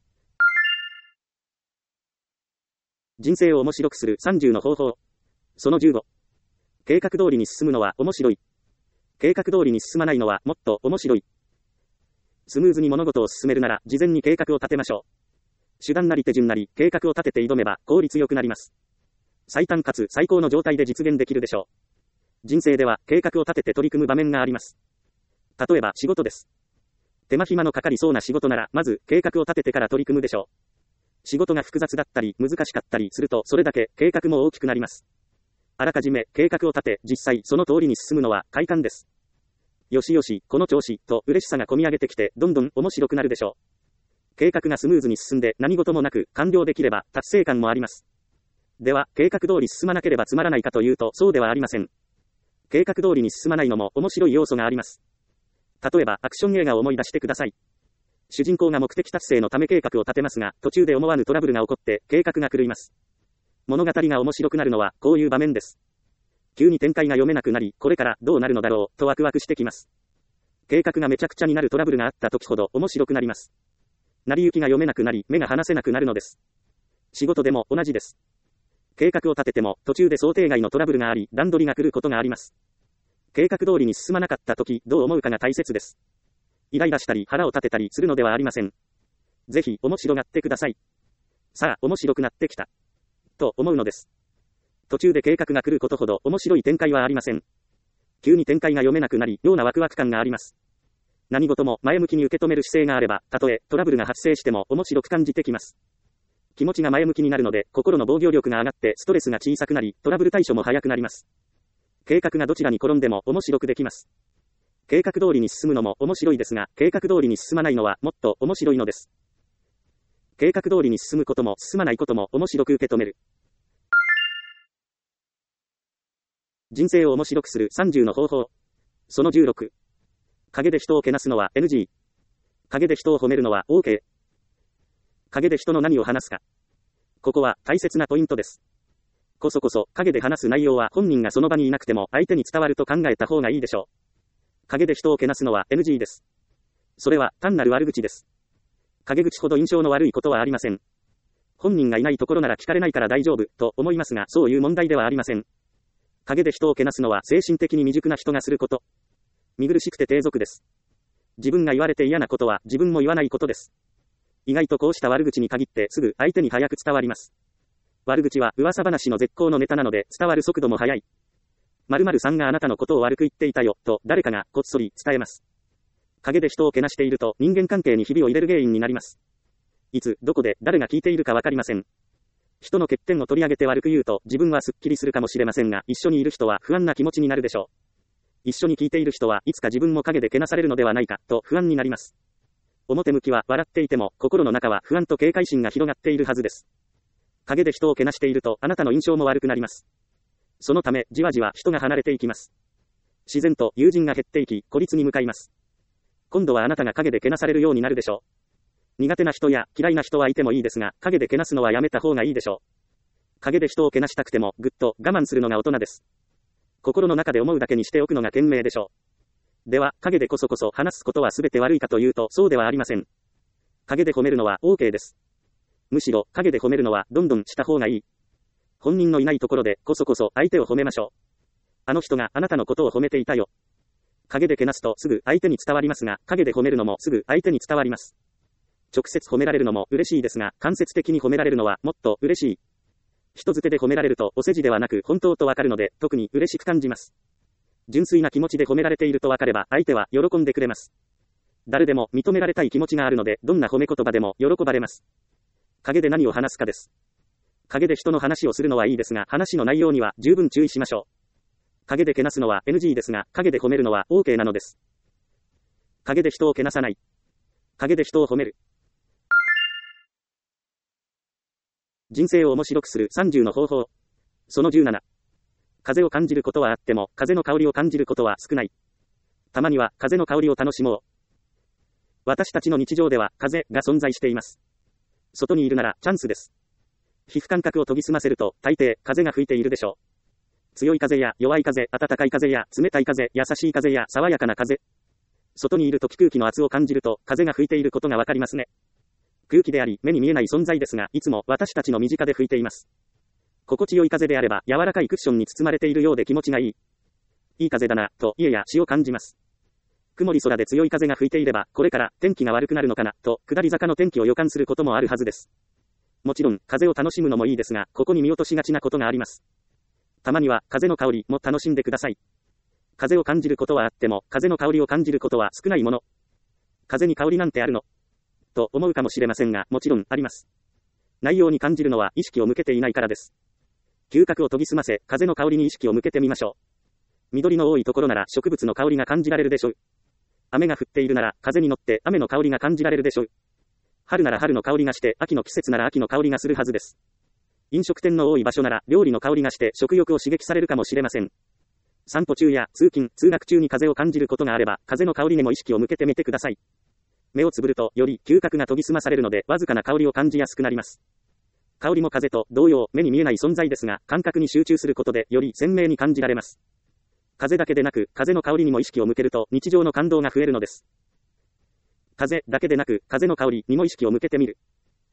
人生を面白くするさんじゅうの方法。そのじゅうご。計画通りに進むのは面白い。計画通りに進まないのはもっと面白い。スムーズに物事を進めるなら事前に計画を立てましょう。手段なり手順なり計画を立てて挑めば効率よくなります。最短かつ最高の状態で実現できるでしょう。人生では計画を立てて取り組む場面があります。例えば仕事です。手間暇のかかりそうな仕事ならまず計画を立ててから取り組むでしょう。仕事が複雑だったり難しかったりするとそれだけ計画も大きくなります。あらかじめ計画を立て実際その通りに進むのは快感です。よしよしこの調子と嬉しさが込み上げてきてどんどん面白くなるでしょう。計画がスムーズに進んで何事もなく完了できれば達成感もあります。では計画通り進まなければつまらないかというとそうではありません。計画通りに進まないのも面白い要素があります。例えばアクション映画を思い出してください。主人公が目的達成のため計画を立てますが途中で思わぬトラブルが起こって計画が狂います。物語が面白くなるのはこういう場面です。急に展開が読めなくなりこれからどうなるのだろうとワクワクしてきます。計画がめちゃくちゃになるトラブルがあった時ほど面白くなります。成り行きが読めなくなり目が離せなくなるのです。仕事でも同じです。計画を立てても途中で想定外のトラブルがあり段取りが来ることがあります。計画通りに進まなかった時どう思うかが大切です。イライラしたり腹を立てたりするのではありません。ぜひ面白がってください。さあ面白くなってきたと思うのです。途中で計画が来ることほど面白い展開はありません。急に展開が読めなくなりようなワクワク感があります。何事も前向きに受け止める姿勢があればたとえトラブルが発生しても面白く感じてきます。気持ちが前向きになるので心の防御力が上がってストレスが小さくなりトラブル対処も早くなります。計画がどちらに転んでも面白くできます。計画通りに進むのも面白いですが計画通りに進まないのはもっと面白いのです。計画通りに進むことも進まないことも面白く受け止める。人生を面白くするさんじゅうの方法。そのじゅうろく。陰で人をけなすのは エヌジー。陰で人を褒めるのは オーケー。陰で人の何を話すか。ここは大切なポイントです。こそこそ陰で話す内容は本人がその場にいなくても相手に伝わると考えた方がいいでしょう。陰で人をけなすのは エヌジー です。それは単なる悪口です。陰口ほど印象の悪いことはありません。本人がいないところなら聞かれないから大丈夫と思いますがそういう問題ではありません。陰で人をけなすのは精神的に未熟な人がすること。見苦しくて低俗です。 自分が言われて嫌なことは自分も言わないことです。意外とこうした悪口に限ってすぐ相手に早く伝わります。悪口は噂話の絶好のネタなので伝わる速度も速い。〇〇さんがあなたのことを悪く言っていたよ、と誰かがこっそり伝えます。陰で人をけなしていると人間関係にひびを入れる原因になります。いつ、どこで、誰が聞いているかわかりません。人の欠点を取り上げて悪く言うと自分はスッキリするかもしれませんが、一緒にいる人は不安な気持ちになるでしょう。一緒に聞いている人はいつか自分も陰でけなされるのではないか、と不安になります。表向きは笑っていても、心の中は不安と警戒心が広がっているはずです。陰で人をけなしているとあなたの印象も悪くなります。そのため、じわじわ人が離れていきます。自然と友人が減っていき、孤立に向かいます。今度はあなたが陰でけなされるようになるでしょう。苦手な人や嫌いな人はいてもいいですが、陰でけなすのはやめた方がいいでしょう。陰で人をけなしたくても、ぐっと我慢するのが大人です。心の中で思うだけにしておくのが賢明でしょう。では、陰でこそこそ話すことはすべて悪いかというと、そうではありません。陰で褒めるのは OK です。むしろ、陰で褒めるのはどんどんした方がいい。本人のいないところで、こそこそ相手を褒めましょう。あの人があなたのことを褒めていたよ。陰でけなすとすぐ相手に伝わりますが、陰で褒めるのもすぐ相手に伝わります。直接褒められるのも嬉しいですが、間接的に褒められるのはもっと嬉しい。人づてで褒められるとお世辞ではなく本当とわかるので、特に嬉しく感じます。純粋な気持ちで褒められているとわかれば、相手は喜んでくれます。誰でも認められたい気持ちがあるので、どんな褒め言葉でも喜ばれます。陰で何を話すかです。陰で人の話をするのはいいですが、話の内容には十分注意しましょう。陰でけなすのは エヌジー ですが、陰で褒めるのは OK なのです。陰で人をけなさない。陰で人を褒める。人生を面白くするさんじゅうの方法。そのじゅうなな。風を感じることはあっても、風の香りを感じることは少ない。たまには風の香りを楽しもう。私たちの日常では風が存在しています。外にいるならチャンスです。皮膚感覚を研ぎ澄ませると、大抵風が吹いているでしょう。強い風や弱い風、暖かい風や冷たい風、優しい風や爽やかな風。外にいるとき空気の圧を感じると、風が吹いていることがわかりますね。空気であり、目に見えない存在ですが、いつも私たちの身近で吹いています。心地よい風であれば、柔らかいクッションに包まれているようで気持ちがいい。いい風だな、と家や詩を感じます。曇り空で強い風が吹いていれば、これから天気が悪くなるのかな、と下り坂の天気を予感することもあるはずです。もちろん、風を楽しむのもいいですが、ここに見落としがちなことがあります。たまには、風の香りも楽しんでください。風を感じることはあっても、風の香りを感じることは少ないもの。風に香りなんてあるのと思うかもしれませんが、もちろんあります。内容に感じるのは意識を向けていないからです。嗅覚を研ぎ澄ませ、風の香りに意識を向けてみましょう。緑の多いところなら植物の香りが感じられるでしょう。雨が降っているなら風に乗って雨の香りが感じられるでしょう。春なら春の香りがして、秋の季節なら秋の香りがするはずです。飲食店の多い場所なら料理の香りがして食欲を刺激されるかもしれません。散歩中や通勤、通学中に風を感じることがあれば、風の香りにも意識を向けてみてください。目をつぶると、より嗅覚が研ぎ澄まされるので、わずかな香りを感じやすくなります。香りも風と同様、目に見えない存在ですが、感覚に集中することで、より鮮明に感じられます。風だけでなく、風の香りにも意識を向けると、日常の感動が増えるのです。風だけでなく、風の香りにも意識を向けてみる。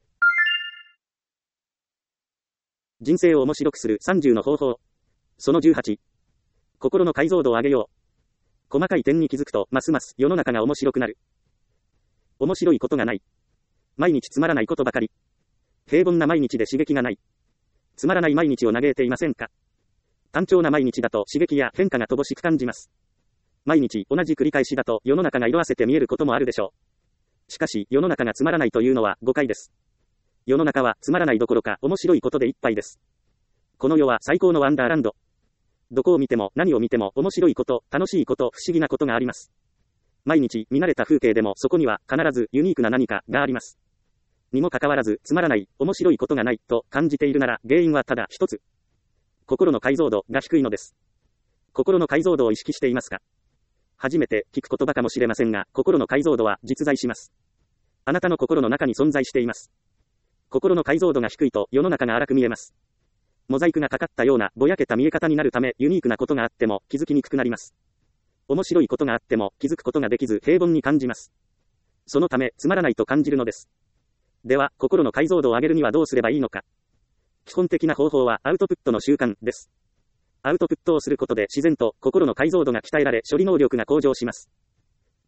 人生を面白くするさんじゅうの方法。そのじゅうはち。心の解像度を上げよう。細かい点に気づくと、ますます世の中が面白くなる。面白いことがない。毎日つまらないことばかり。平凡な毎日で刺激がない。つまらない毎日を嘆いていませんか？単調な毎日だと刺激や変化が乏しく感じます。毎日同じ繰り返しだと世の中が色あせて見えることもあるでしょう。しかし世の中がつまらないというのは誤解です。世の中はつまらないどころか面白いことでいっぱいです。この世は最高のワンダーランド。どこを見ても何を見ても面白いこと、楽しいこと、不思議なことがあります。毎日見慣れた風景でもそこには必ずユニークな何かがあります。にもかかわらずつまらない、面白いことがないと感じているなら原因はただ一つ。心の解像度が低いのです。心の解像度を意識していますか？初めて聞く言葉かもしれませんが、心の解像度は実在します。あなたの心の中に存在しています。心の解像度が低いと世の中が荒く見えます。モザイクがかかったようなぼやけた見え方になるため、ユニークなことがあっても気づきにくくなります。面白いことがあっても気づくことができず平凡に感じます。そのためつまらないと感じるのです。では、心の解像度を上げるにはどうすればいいのか。基本的な方法はアウトプットの習慣です。アウトプットをすることで自然と心の解像度が鍛えられ処理能力が向上します。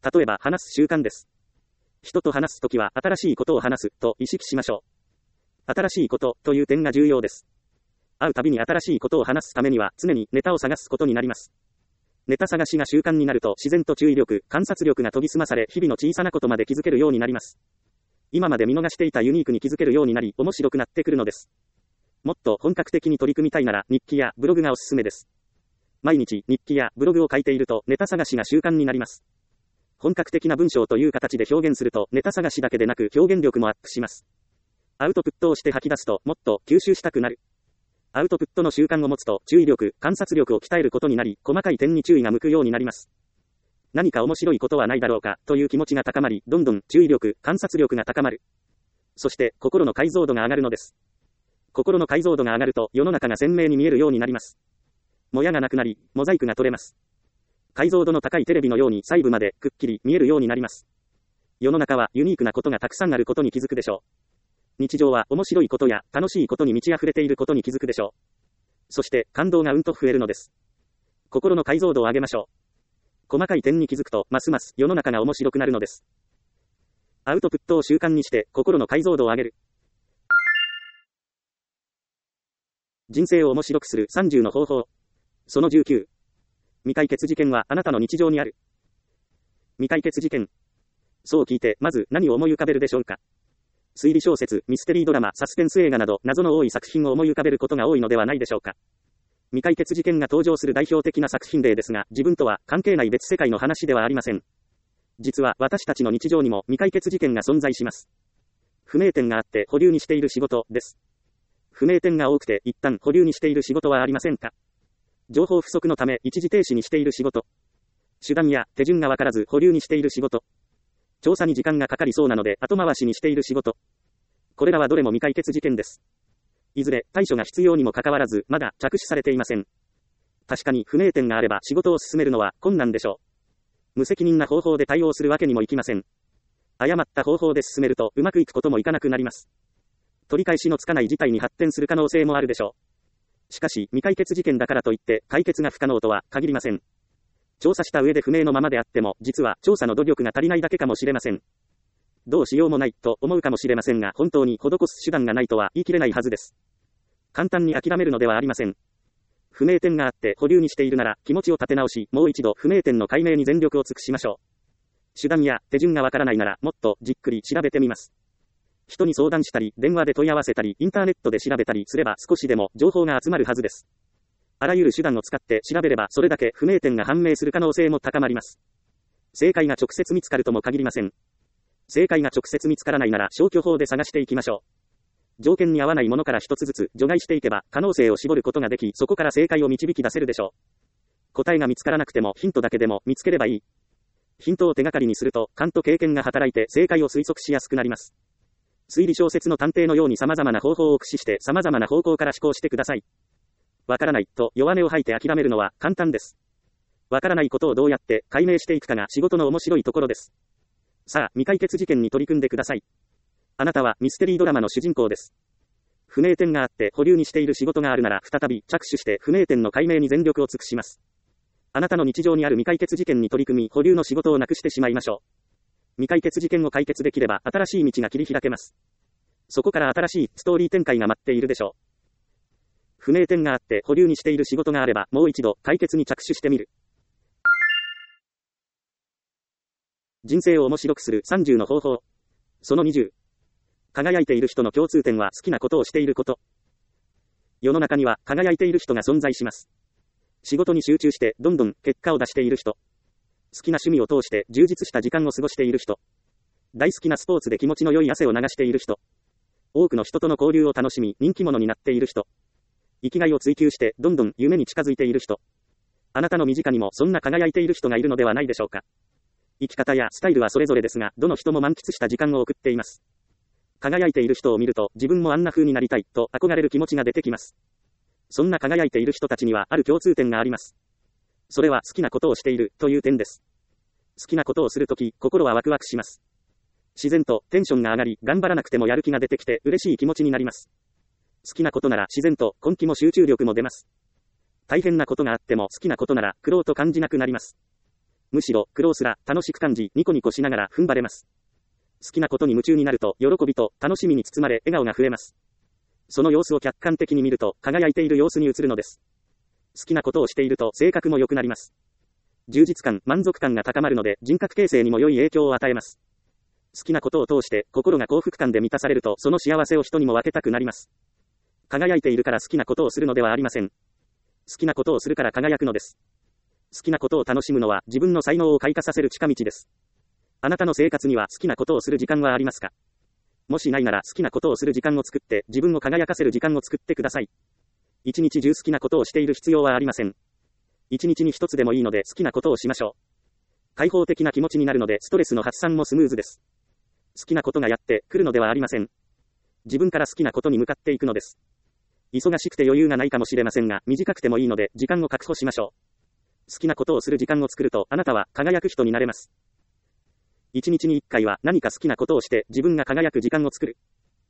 例えば話す習慣です。人と話すときは新しいことを話すと意識しましょう。新しいことという点が重要です。会うたびに新しいことを話すためには常にネタを探すことになります。ネタ探しが習慣になると自然と注意力、観察力が研ぎ澄まされ日々の小さなことまで気づけるようになります。今まで見逃していたユニークに気づけるようになり面白くなってくるのです。もっと本格的に取り組みたいなら日記やブログがおすすめです。毎日日記やブログを書いているとネタ探しが習慣になります。本格的な文章という形で表現するとネタ探しだけでなく表現力もアップします。アウトプットをして吐き出すともっと吸収したくなる。アウトプットの習慣を持つと注意力、観察力を鍛えることになり、細かい点に注意が向くようになります。何か面白いことはないだろうかという気持ちが高まり、どんどん注意力、観察力が高まる。そして心の解像度が上がるのです。心の解像度が上がると世の中が鮮明に見えるようになります。もやがなくなり、モザイクが取れます。解像度の高いテレビのように細部までくっきり見えるようになります。世の中はユニークなことがたくさんあることに気づくでしょう。日常は面白いことや楽しいことに満ち溢れていることに気づくでしょう。そして感動がうんと増えるのです。心の解像度を上げましょう。細かい点に気づくとますます世の中が面白くなるのです。アウトプットを習慣にして心の解像度を上げる。人生を面白くするさんじゅうの方法。そのじゅうきゅう。未解決事件はあなたの日常にある。未解決事件。そう聞いてまず何を思い浮かべるでしょうか。推理小説、ミステリードラマ、サスペンス映画など謎の多い作品を思い浮かべることが多いのではないでしょうか。未解決事件が登場する代表的な作品例ですが、自分とは関係ない別世界の話ではありません。実は私たちの日常にも未解決事件が存在します。不明点があって保留にしている仕事です。不明点が多くて一旦保留にしている仕事はありませんか。情報不足のため一時停止にしている仕事。手段や手順がわからず保留にしている仕事。調査に時間がかかりそうなので後回しにしている仕事。これらはどれも未解決事件です。いずれ対処が必要にもかかわらずまだ着手されていません。確かに不明点があれば仕事を進めるのは困難でしょう。無責任な方法で対応するわけにもいきません。誤った方法で進めるとうまくいくこともいかなくなります。取り返しのつかない事態に発展する可能性もあるでしょう。しかし未解決事件だからといって解決が不可能とは限りません。調査した上で不明のままであっても、実は調査の努力が足りないだけかもしれません。どうしようもないと思うかもしれませんが、本当に施す手段がないとは言い切れないはずです。簡単に諦めるのではありません。不明点があって保留にしているなら、気持ちを立て直し、もう一度不明点の解明に全力を尽くしましょう。手段や手順がわからないなら、もっとじっくり調べてみます。人に相談したり、電話で問い合わせたり、インターネットで調べたりすれば少しでも情報が集まるはずです。あらゆる手段を使って調べればそれだけ不明点が判明する可能性も高まります。正解が直接見つかるとも限りません。正解が直接見つからないなら消去法で探していきましょう。条件に合わないものから一つずつ除外していけば可能性を絞ることができ、そこから正解を導き出せるでしょう。答えが見つからなくてもヒントだけでも見つければいい。ヒントを手がかりにすると勘と経験が働いて正解を推測しやすくなります。推理小説の探偵のように様々な方法を駆使して様々な方向から思考してください。わからないと弱音を吐いて諦めるのは簡単です。わからないことをどうやって解明していくかが仕事の面白いところです。さあ、未解決事件に取り組んでください。あなたはミステリードラマの主人公です。不明点があって保留にしている仕事があるなら再び着手して不明点の解明に全力を尽くします。あなたの日常にある未解決事件に取り組み保留の仕事をなくしてしまいましょう。未解決事件を解決できれば新しい道が切り開けます。そこから新しいストーリー展開が待っているでしょう。不明点があって保留にしている仕事があればもう一度解決に着手してみる。人生を面白くするさんじゅうの方法。そのにじゅう。輝いている人の共通点は好きなことをしていること。世の中には輝いている人が存在します。仕事に集中してどんどん結果を出している人。好きな趣味を通して充実した時間を過ごしている人。大好きなスポーツで気持ちの良い汗を流している人。多くの人との交流を楽しみ人気者になっている人。生きがいを追求してどんどん夢に近づいている人。あなたの身近にもそんな輝いている人がいるのではないでしょうか。生き方やスタイルはそれぞれですが、どの人も満喫した時間を送っています。輝いている人を見ると自分もあんな風になりたいと憧れる気持ちが出てきます。そんな輝いている人たちにはある共通点があります。それは好きなことをしているという点です。好きなことをするとき、心はワクワクします。自然とテンションが上がり、頑張らなくてもやる気が出てきて嬉しい気持ちになります。好きなことなら自然と根気も集中力も出ます。大変なことがあっても好きなことなら苦労と感じなくなります。 むしろ苦労すら楽しく感じ、ニコニコしながら踏ん張れます。好きなことに夢中になると、喜びと楽しみに包まれ、笑顔が増えます。その様子を客観的に見ると、輝いている様子に映るのです。好きなことをしていると、性格も良くなります。充実感、満足感が高まるので、人格形成にも良い影響を与えます。好きなことを通して、心が幸福感で満たされると、その幸せを人にも分けたくなります。輝いているから好きなことをするのではありません。好きなことをするから輝くのです。好きなことを楽しむのは、自分の才能を開花させる近道です。あなたの生活には好きなことをする時間はありますか？もしないなら好きなことをする時間を作って、自分を輝かせる時間を作ってください。一日中好きなことをしている必要はありません。一日に一つでもいいので好きなことをしましょう。開放的な気持ちになるのでストレスの発散もスムーズです。好きなことがやってくるのではありません。自分から好きなことに向かっていくのです。忙しくて余裕がないかもしれませんが、短くてもいいので時間を確保しましょう。好きなことをする時間を作ると、あなたは輝く人になれます。一日に一回は何か好きなことをして自分が輝く時間を作る。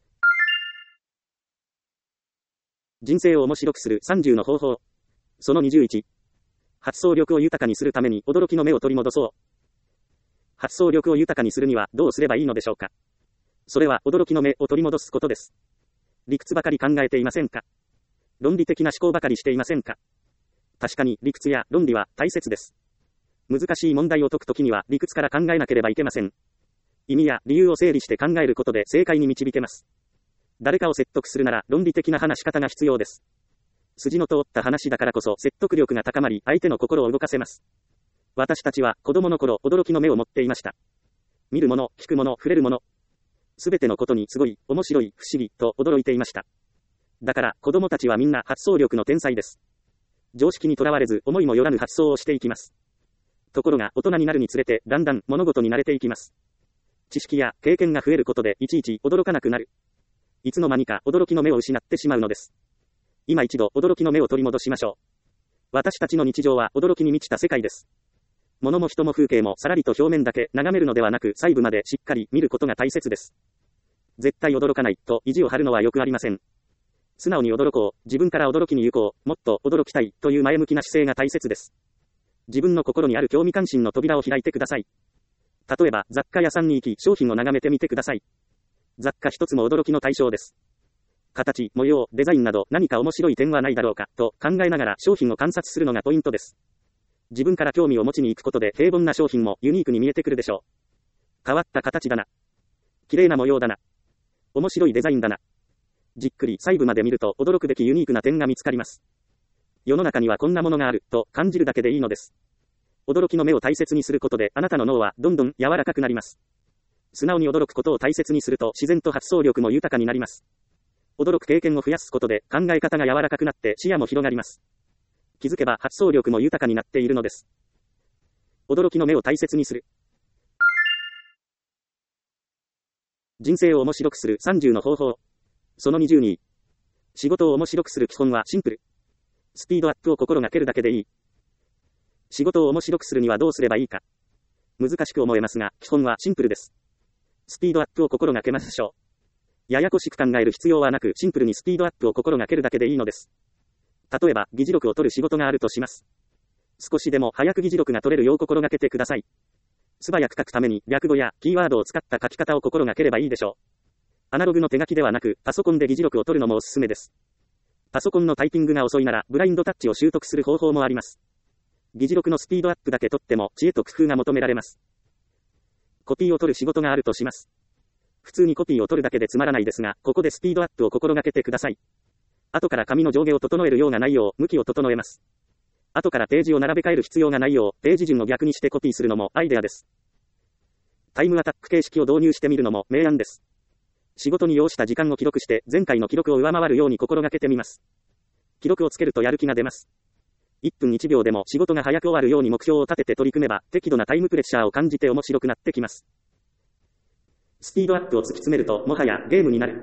人生を面白くするさんじゅうの方法。そのにじゅういち。発想力を豊かにするために驚きの目を取り戻そう。発想力を豊かにするにはどうすればいいのでしょうか。それは驚きの目を取り戻すことです。理屈ばかり考えていませんか？論理的な思考ばかりしていませんか？確かに理屈や論理は大切です。難しい問題を解くときには理屈から考えなければいけません。意味や理由を整理して考えることで正解に導けます。誰かを説得するなら論理的な話し方が必要です。筋の通った話だからこそ説得力が高まり、相手の心を動かせます。私たちは子供の頃、驚きの目を持っていました。見るもの、聞くもの、触れるもの。すべてのことにすごい、面白い、不思議、と驚いていました。だから子供たちはみんな発想力の天才です。常識にとらわれず、思いもよらぬ発想をしていきます。ところが大人になるにつれて、だんだん物事に慣れていきます。知識や経験が増えることで、いちいち驚かなくなる。いつの間にか驚きの目を失ってしまうのです。今一度驚きの目を取り戻しましょう。私たちの日常は驚きに満ちた世界です。物も人も風景もさらりと表面だけ眺めるのではなく、細部までしっかり見ることが大切です。絶対驚かないと意地を張るのはよくありません。素直に驚こう、自分から驚きに行こう、もっと驚きたいという前向きな姿勢が大切です。自分の心にある興味関心の扉を開いてください。例えば雑貨屋さんに行き、商品を眺めてみてください。雑貨一つも驚きの対象です。形、模様、デザインなど何か面白い点はないだろうかと考えながら商品を観察するのがポイントです。自分から興味を持ちに行くことで平凡な商品もユニークに見えてくるでしょう。変わった形だな。綺麗な模様だな。面白いデザインだな。じっくり細部まで見ると驚くべきユニークな点が見つかります。世の中にはこんなものがあると感じるだけでいいのです。驚きの目を大切にすることであなたの脳はどんどん柔らかくなります。素直に驚くことを大切にすると自然と発想力も豊かになります。驚く経験を増やすことで考え方が柔らかくなって視野も広がります。気づけば発想力も豊かになっているのです。驚きの目を大切にする。人生を面白くするさんじゅうの方法。そのにじゅうに。仕事を面白くする基本はシンプル。スピードアップを心がけるだけでいい。仕事を面白くするにはどうすればいいか。難しく思えますが、基本はシンプルです。スピードアップを心がけましょう。ややこしく考える必要はなく、シンプルにスピードアップを心がけるだけでいいのです。例えば、議事録を取る仕事があるとします。少しでも早く議事録が取れるよう心がけてください。素早く書くために略語やキーワードを使った書き方を心がければいいでしょう。アナログの手書きではなく、パソコンで議事録を取るのもおすすめです。パソコンのタイピングが遅いなら、ブラインドタッチを習得する方法もあります。議事録のスピードアップだけ取っても、知恵と工夫が求められます。コピーを取る仕事があるとします。普通にコピーを取るだけでつまらないですが、ここでスピードアップを心がけてください。後から紙の上下を整えるようがないよう、向きを整えます。後からページを並べ替える必要がないよう、ページ順を逆にしてコピーするのもアイデアです。タイムアタック形式を導入してみるのも明暗です。仕事に要した時間を記録して、前回の記録を上回るように心がけてみます。記録をつけるとやる気が出ます。いっぷんいちびょうでも仕事が早く終わるように目標を立てて取り組めば、適度なタイムプレッシャーを感じて面白くなってきます。スピードアップを突き詰めると、もはやゲームになる。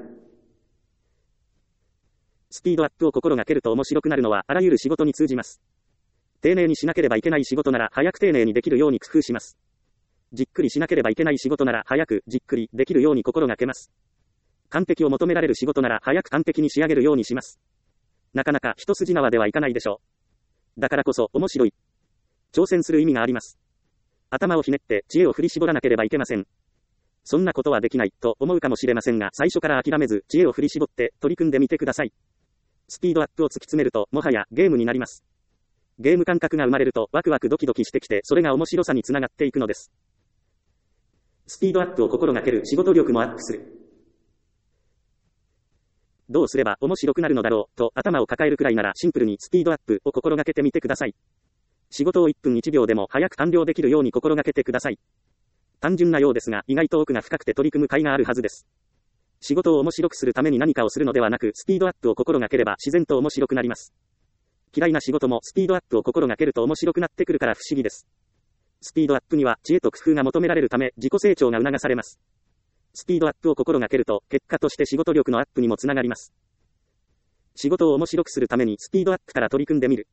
スピードアップを心がけると面白くなるのは、あらゆる仕事に通じます。丁寧にしなければいけない仕事なら、早く丁寧にできるように工夫します。じっくりしなければいけない仕事なら、早くじっくりできるように心がけます。完璧を求められる仕事なら、早く完璧に仕上げるようにします。なかなか一筋縄ではいかないでしょう。だからこそ面白い。挑戦する意味があります。 頭をひねって知恵を振り絞らなければいけません。そんなことはできないと思うかもしれませんが、最初から諦めず知恵を振り絞って取り組んでみてください。スピードアップを突き詰めると、もはやゲームになります。ゲーム感覚が生まれると、ワクワクドキドキしてきて、それが面白さにつながっていくのです。スピードアップを心がける仕事力もアップする。どうすれば面白くなるのだろうと頭を抱えるくらいならシンプルにスピードアップを心がけてみてください。仕事をいっぷんいちびょうでも早く完了できるように心がけてください。単純なようですが、意外と奥が深くて取り組む甲斐があるはずです。仕事を面白くするために何かをするのではなく、スピードアップを心がければ自然と面白くなります。嫌いな仕事もスピードアップを心がけると面白くなってくるから不思議です。スピードアップには知恵と工夫が求められるため、自己成長が促されます。スピードアップを心がけると、結果として仕事力のアップにもつながります。仕事を面白くするためにスピードアップから取り組んでみる。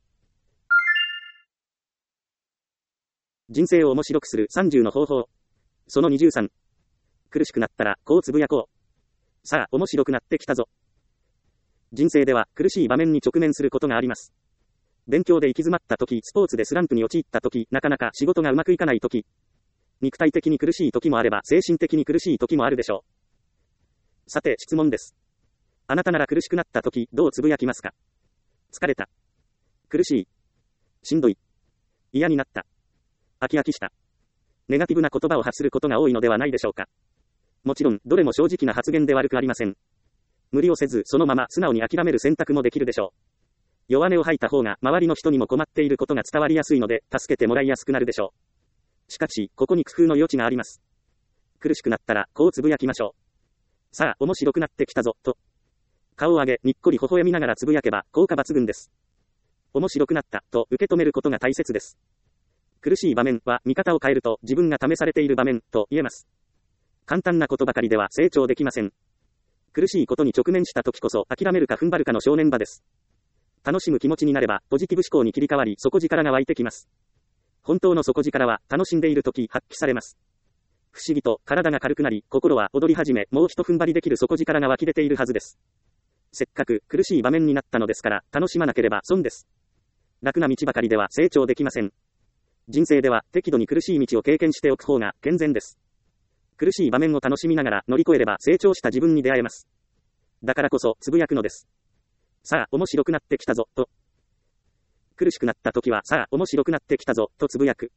人生を面白くするさんじゅうの方法。そのにじゅうさん。苦しくなったらこうつぶやこう。さあ、面白くなってきたぞ。人生では苦しい場面に直面することがあります。勉強で行き詰まった時、スポーツでスランプに陥った時、なかなか仕事がうまくいかない時、肉体的に苦しい時もあれば精神的に苦しい時もあるでしょう。さて質問です。あなたなら苦しくなった時、どうつぶやきますか？疲れた。苦しい。しんどい。嫌になった。飽き飽きした。ネガティブな言葉を発することが多いのではないでしょうか。もちろん、どれも正直な発言で悪くありません。無理をせず、そのまま素直に諦める選択もできるでしょう。弱音を吐いた方が、周りの人にも困っていることが伝わりやすいので、助けてもらいやすくなるでしょう。しかし、ここに工夫の余地があります。苦しくなったら、こうつぶやきましょう。さあ、面白くなってきたぞ、と。顔を上げ、にっこり微笑みながらつぶやけば、効果抜群です。面白くなった、と受け止めることが大切です。苦しい場面は、見方を変えると、自分が試されている場面、と言えます。簡単なことばかりでは成長できません。苦しいことに直面した時こそ、諦めるか踏ん張るかの正念場です。楽しむ気持ちになれば、ポジティブ思考に切り替わり、底力が湧いてきます。本当の底力は、楽しんでいる時発揮されます。不思議と、体が軽くなり、心は踊り始め、もう一踏ん張りできる底力が湧き出ているはずです。せっかく、苦しい場面になったのですから、楽しまなければ損です。楽な道ばかりでは成長できません。人生では、適度に苦しい道を経験しておく方が、健全です。苦しい場面を楽しみながら乗り越えれば成長した自分に出会えます。だからこそ、つぶやくのです。さあ、面白くなってきたぞ、と。苦しくなった時は、さあ、面白くなってきたぞ、とつぶやく。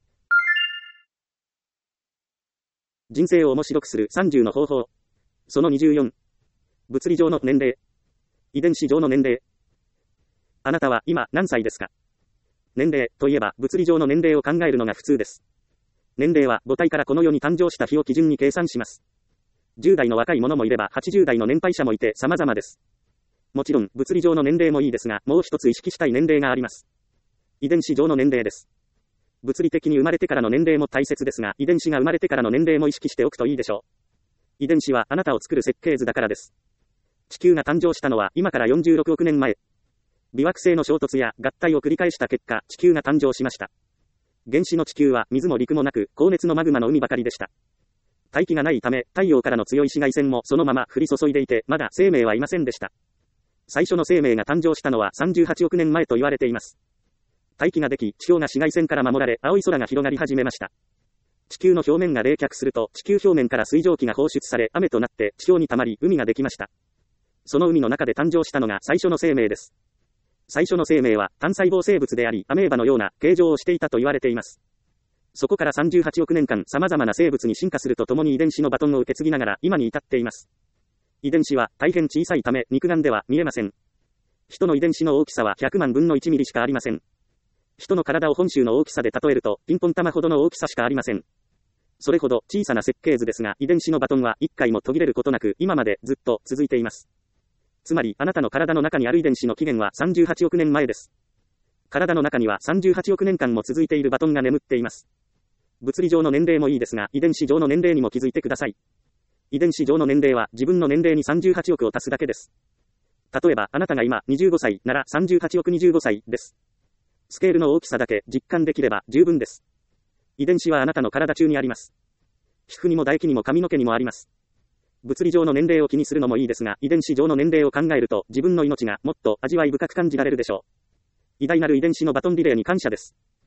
人生を面白くするさんじゅうの方法。そのにじゅうよん。物理上の年齢。遺伝子上の年齢。あなたは今何歳ですか？年齢といえば物理上の年齢を考えるのが普通です。年齢は母体からこの世に誕生した日を基準に計算します。じゅう代の若い者もいればはちじゅう代の年配者もいて様々です。もちろん物理上の年齢もいいですが、もう一つ意識したい年齢があります。遺伝子上の年齢です。物理的に生まれてからの年齢も大切ですが、遺伝子が生まれてからの年齢も意識しておくといいでしょう。遺伝子はあなたを作る設計図だからです。地球が誕生したのは今からよんじゅうろくおくねんまえ。微惑星の衝突や合体を繰り返した結果、地球が誕生しました。原始の地球は水も陸もなく、高熱のマグマの海ばかりでした。大気がないため、太陽からの強い紫外線もそのまま降り注いでいて、まだ生命はいませんでした。最初の生命が誕生したのはさんじゅうはちおくねんまえと言われています。大気ができ、地表が紫外線から守られ、青い空が広がり始めました。地球の表面が冷却すると、地球表面から水蒸気が放出され、雨となって地表に溜まり、海ができました。その海の中で誕生したのが最初の生命です。最初の生命は単細胞生物であり、アメーバのような形状をしていたと言われています。そこからさんじゅうはちおくねんかん、様々な生物に進化するとともに遺伝子のバトンを受け継ぎながら今に至っています。遺伝子は大変小さいため肉眼では見えません。人の遺伝子の大きさはひゃくまんぶんのいちミリしかありません。人の体を本州の大きさで例えると、ピンポン玉ほどの大きさしかありません。それほど小さな設計図ですが、遺伝子のバトンは一回も途切れることなく、今までずっと続いています。つまり、あなたの体の中にある遺伝子の起源はさんじゅうはちおくねんまえです。体の中にはさんじゅうはちおくねんかんも続いているバトンが眠っています。物理上の年齢もいいですが、遺伝子上の年齢にも気づいてください。遺伝子上の年齢は自分の年齢にさんじゅうはちおくを足すだけです。例えば、あなたが今にじゅうごさいならさんじゅうはちおくにじゅうごさいです。スケールの大きさだけ実感できれば十分です。遺伝子はあなたの体中にあります。皮膚にも唾液にも髪の毛にもあります。物理上の年齢を気にするのもいいですが、遺伝子上の年齢を考えると自分の命がもっと味わい深く感じられるでしょう。偉大なる遺伝子のバトンリレーに感謝です。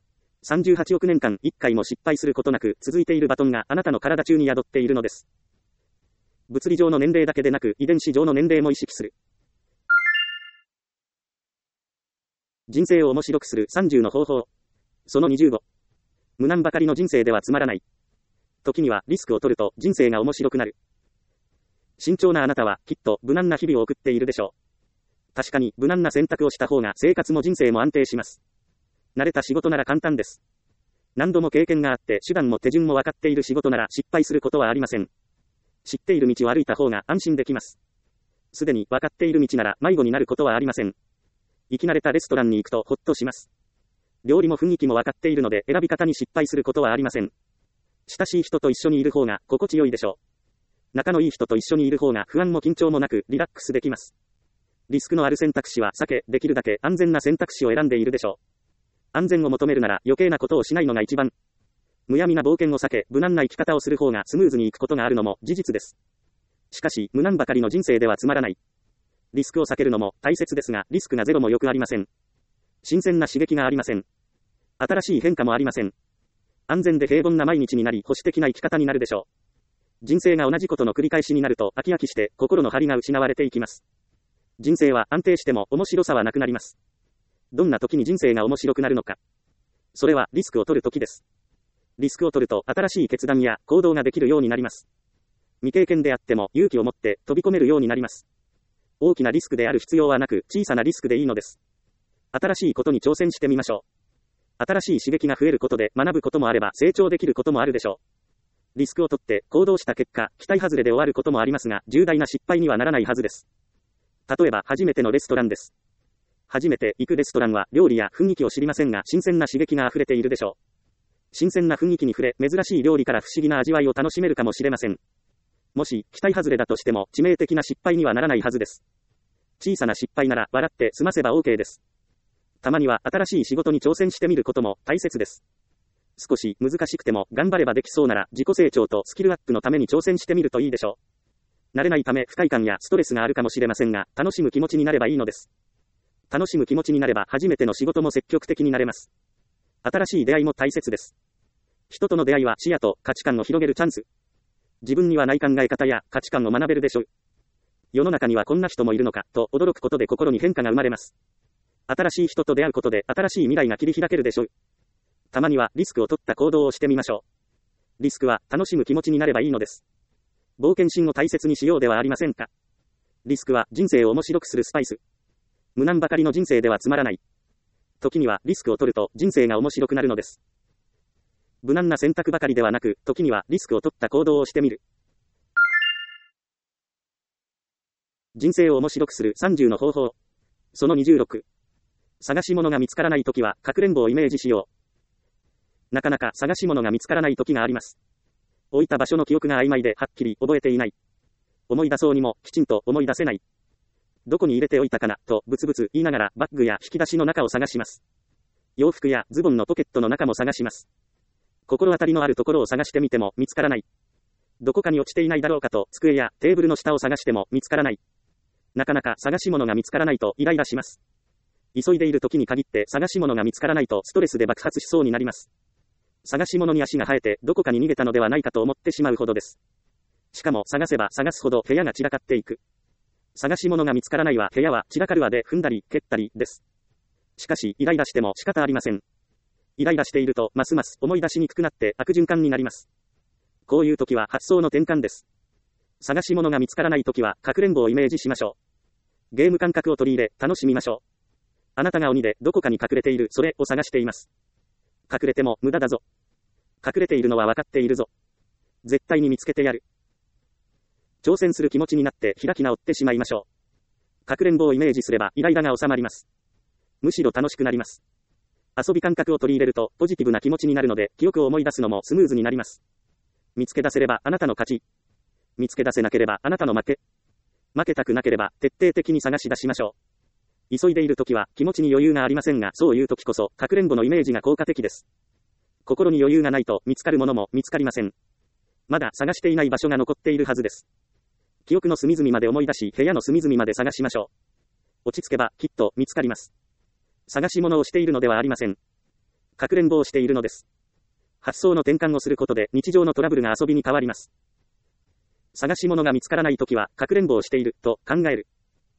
さんじゅうはちおくねんかんいっかいも失敗することなく続いているバトンがあなたの体中に宿っているのです。物理上の年齢だけでなく遺伝子上の年齢も意識する。人生を面白くするさんじゅうの方法。そのにじゅうご。無難ばかりの人生ではつまらない。時にはリスクを取ると人生が面白くなる。慎重なあなたはきっと無難な日々を送っているでしょう。確かに無難な選択をした方が生活も人生も安定します。慣れた仕事なら簡単です。何度も経験があって手段も手順も分かっている仕事なら失敗することはありません。知っている道を歩いた方が安心できます。すでに分かっている道なら迷子になることはありません。行き慣れたレストランに行くとほっとします。料理も雰囲気も分かっているので選び方に失敗することはありません。親しい人と一緒にいる方が心地よいでしょう。仲のいい人と一緒にいる方が不安も緊張もなくリラックスできます。リスクのある選択肢は避け、できるだけ安全な選択肢を選んでいるでしょう。安全を求めるなら余計なことをしないのが一番。むやみな冒険を避け、無難な生き方をする方がスムーズにいくことがあるのも事実です。しかし、無難ばかりの人生ではつまらない。リスクを避けるのも大切ですが、リスクがゼロもよくありません。新鮮な刺激がありません。新しい変化もありません。安全で平凡な毎日になり、保守的な生き方になるでしょう。人生が同じことの繰り返しになると飽き飽きして心の張りが失われていきます。人生は安定しても面白さはなくなります。どんな時に人生が面白くなるのか。それはリスクを取る時です。リスクを取ると新しい決断や行動ができるようになります。未経験であっても勇気を持って飛び込めるようになります。大きなリスクである必要はなく小さなリスクでいいのです。新しいことに挑戦してみましょう。新しい刺激が増えることで学ぶこともあれば成長できることもあるでしょう。リスクを取って行動した結果、期待外れで終わることもありますが、重大な失敗にはならないはずです。例えば初めてのレストランです。初めて行くレストランは料理や雰囲気を知りませんが、新鮮な刺激が溢れているでしょう。新鮮な雰囲気に触れ、珍しい料理から不思議な味わいを楽しめるかもしれません。もし期待外れだとしても致命的な失敗にはならないはずです。小さな失敗なら笑って済ませば OK です。たまには新しい仕事に挑戦してみることも大切です。少し難しくても頑張ればできそうなら自己成長とスキルアップのために挑戦してみるといいでしょう。慣れないため不快感やストレスがあるかもしれませんが、楽しむ気持ちになればいいのです。楽しむ気持ちになれば初めての仕事も積極的になれます。新しい出会いも大切です。人との出会いは視野と価値観を広げるチャンス。自分にはない考え方や価値観を学べるでしょう。世の中にはこんな人もいるのかと驚くことで心に変化が生まれます。新しい人と出会うことで新しい未来が切り開けるでしょう。たまにはリスクを取った行動をしてみましょう。リスクは楽しむ気持ちになればいいのです。冒険心を大切にしようではありませんか。リスクは人生を面白くするスパイス。無難ばかりの人生ではつまらない。時にはリスクを取ると人生が面白くなるのです。無難な選択ばかりではなく、時にはリスクを取った行動をしてみる。人生を面白くするさんじゅうの方法。そのにじゅうろく。探し物が見つからないときは、かくれんぼをイメージしよう。なかなか探し物が見つからないときがあります。置いた場所の記憶が曖昧ではっきり覚えていない。思い出そうにもきちんと思い出せない。どこに入れておいたかな、とブツブツ言いながらバッグや引き出しの中を探します。洋服やズボンのポケットの中も探します。心当たりのあるところを探してみても見つからない。どこかに落ちていないだろうかと机やテーブルの下を探しても見つからない。なかなか探し物が見つからないとイライラします。急いでいる時に限って探し物が見つからないとストレスで爆発しそうになります。探し物に足が生えてどこかに逃げたのではないかと思ってしまうほどです。しかも探せば探すほど部屋が散らかっていく。探し物が見つからないは部屋は散らかるわで踏んだり蹴ったりです。しかしイライラしても仕方ありません。イライラしているとますます思い出しにくくなって悪循環になります。こういう時は発想の転換です。探し物が見つからない時はかくれんぼをイメージしましょう。ゲーム感覚を取り入れ楽しみましょう。あなたが鬼でどこかに隠れているそれを探しています。隠れても無駄だぞ。隠れているのは分かっているぞ。絶対に見つけてやる。挑戦する気持ちになって開き直ってしまいましょう。かくれんぼをイメージすればイライラが収まります。むしろ楽しくなります。遊び感覚を取り入れるとポジティブな気持ちになるので記憶を思い出すのもスムーズになります。見つけ出せればあなたの勝ち。見つけ出せなければあなたの負け。負けたくなければ徹底的に探し出しましょう。急いでいるときは気持ちに余裕がありませんが、そういうときこそかくれんぼのイメージが効果的です。心に余裕がないと見つかるものも見つかりません。まだ探していない場所が残っているはずです。記憶の隅々まで思い出し、部屋の隅々まで探しましょう。落ち着けばきっと見つかります。探し物をしているのではありません。 かくれんぼをしているのです。発想の転換をすることで日常のトラブルが遊びに変わります。探し物が見つからないときは、かくれんぼをしている、と考える。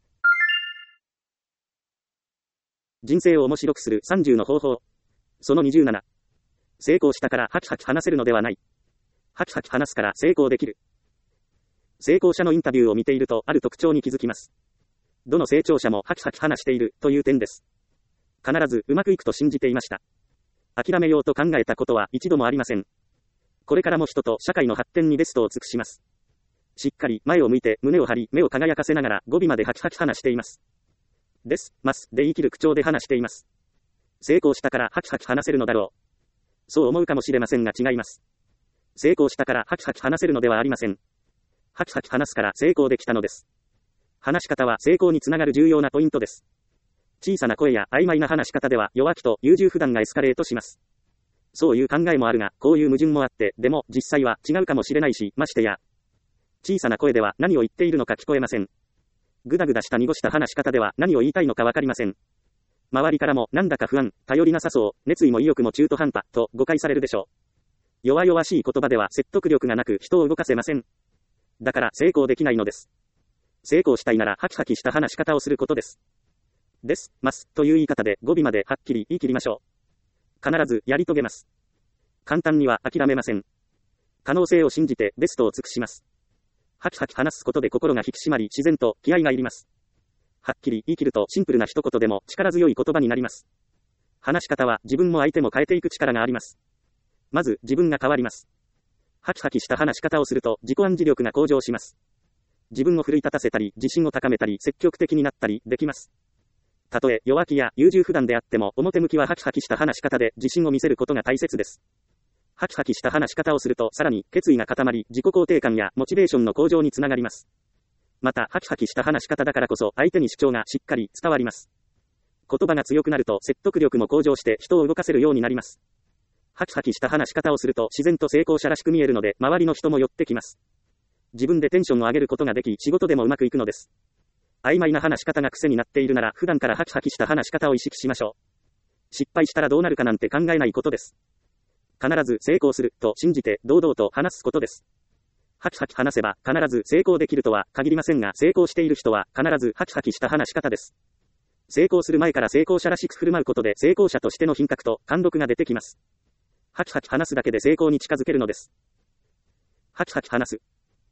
人生を面白くするさんじゅうの方法。そのにじゅうなな。成功したからハキハキ話せるのではない。ハキハキ話すから成功できる。成功者のインタビューを見ているとある特徴に気づきます。どの成長者もハキハキ話しているという点です。必ずうまくいくと信じていました。諦めようと考えたことは一度もありません。これからも人と社会の発展にベストを尽くします。しっかり前を向いて胸を張り目を輝かせながら語尾までハキハキ話しています。です、ます、で言い切る口調で話しています。成功したからハキハキ話せるのだろう。そう思うかもしれませんが違います。成功したからハキハキ話せるのではありません。ハキハキ話すから成功できたのです。話し方は成功につながる重要なポイントです。小さな声や曖昧な話し方では弱気と優柔不断がエスカレートします。そういう考えもあるが、こういう矛盾もあって、でも実際は違うかもしれないし、ましてや小さな声では何を言っているのか聞こえません。ぐだぐだした濁した話し方では何を言いたいのかわかりません。周りからもなんだか不安、頼りなさそう、熱意も意欲も中途半端と誤解されるでしょう。弱々しい言葉では説得力がなく人を動かせません。だから成功できないのです。成功したいならハキハキした話し方をすることです。です、ますという言い方で語尾まではっきり言い切りましょう。必ずやり遂げます。簡単には諦めません。可能性を信じてベストを尽くします。ハキハキ話すことで心が引き締まり自然と気合がいります。はっきり言い切るとシンプルな一言でも力強い言葉になります。話し方は自分も相手も変えていく力があります。まず自分が変わります。ハキハキした話し方をすると自己暗示力が向上します。自分を奮い立たせたり自信を高めたり積極的になったりできます。たとえ弱気や優柔不断であっても表向きはハキハキした話し方で自信を見せることが大切です。ハキハキした話し方をするとさらに決意が固まり自己肯定感やモチベーションの向上につながります。またハキハキした話し方だからこそ相手に主張がしっかり伝わります。言葉が強くなると説得力も向上して人を動かせるようになります。ハキハキした話し方をすると自然と成功者らしく見えるので周りの人も寄ってきます。自分でテンションを上げることができ仕事でもうまくいくのです。曖昧な話し方が癖になっているなら普段からハキハキした話し方を意識しましょう。失敗したらどうなるかなんて考えないことです。必ず成功すると信じて堂々と話すことです。ハキハキ話せば必ず成功できるとは限りませんが成功している人は必ずハキハキした話し方です。成功する前から成功者らしく振る舞うことで成功者としての品格と貫禄が出てきます。ハキハキ話すだけで成功に近づけるのです。ハキハキ話す。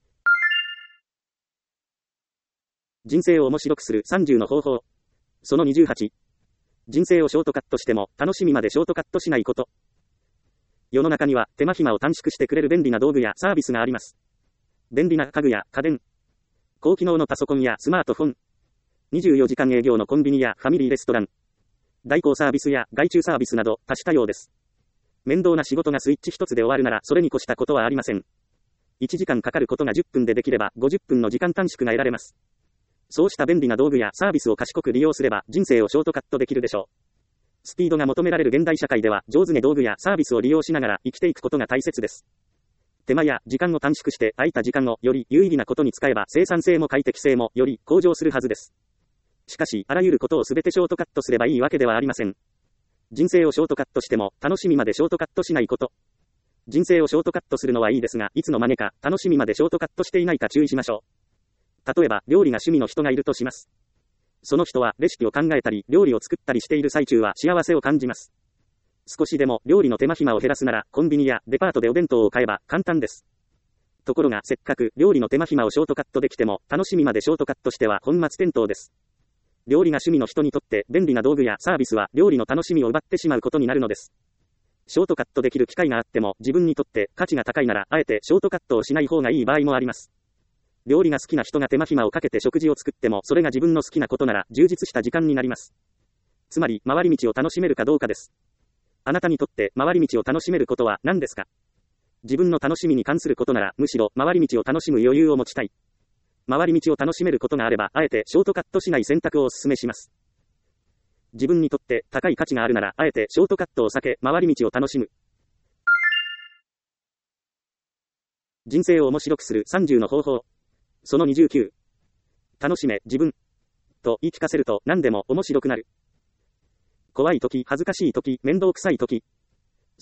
人生を面白くするさんじゅうの方法。そのにじゅうはち。人生をショートカットしても楽しみまでショートカットしないこと。世の中には手間暇を短縮してくれる便利な道具やサービスがあります。便利な家具や家電、高機能のパソコンやスマートフォン、にじゅうよじかん営業のコンビニやファミリーレストラン、代行サービスや外注サービスなど多種多様です。面倒な仕事がスイッチ一つで終わるならそれに越したことはありません。いちじかんかかることがじゅっぷんでできればごじゅっぷんの時間短縮が得られます。そうした便利な道具やサービスを賢く利用すれば人生をショートカットできるでしょう。スピードが求められる現代社会では上手に道具やサービスを利用しながら生きていくことが大切です。手間や時間を短縮して空いた時間をより有意義なことに使えば生産性も快適性もより向上するはずです。しかしあらゆることをすべてショートカットすればいいわけではありません。人生をショートカットしても楽しみまでショートカットしないこと。人生をショートカットするのはいいですがいつの間にか楽しみまでショートカットしていないか注意しましょう。例えば料理が趣味の人がいるとします。その人はレシピを考えたり料理を作ったりしている最中は幸せを感じます。少しでも料理の手間暇を減らすならコンビニやデパートでお弁当を買えば簡単です。ところがせっかく料理の手間暇をショートカットできても楽しみまでショートカットしては本末転倒です。料理が趣味の人にとって便利な道具やサービスは料理の楽しみを奪ってしまうことになるのです。ショートカットできる機会があっても自分にとって価値が高いならあえてショートカットをしない方がいい場合もあります。料理が好きな人が手間暇をかけて食事を作ってもそれが自分の好きなことなら充実した時間になります。つまり回り道を楽しめるかどうかです。あなたにとって回り道を楽しめることは何ですか？自分の楽しみに関することならむしろ回り道を楽しむ余裕を持ちたい。回り道を楽しめることがあればあえてショートカットしない選択をお勧めします。自分にとって高い価値があるならあえてショートカットを避け回り道を楽しむ。人生を面白くするさんじゅうの方法。そのにじゅうきゅう。楽しめ、自分。と言い聞かせると何でも面白くなる。怖い時、恥ずかしい時、面倒くさい時、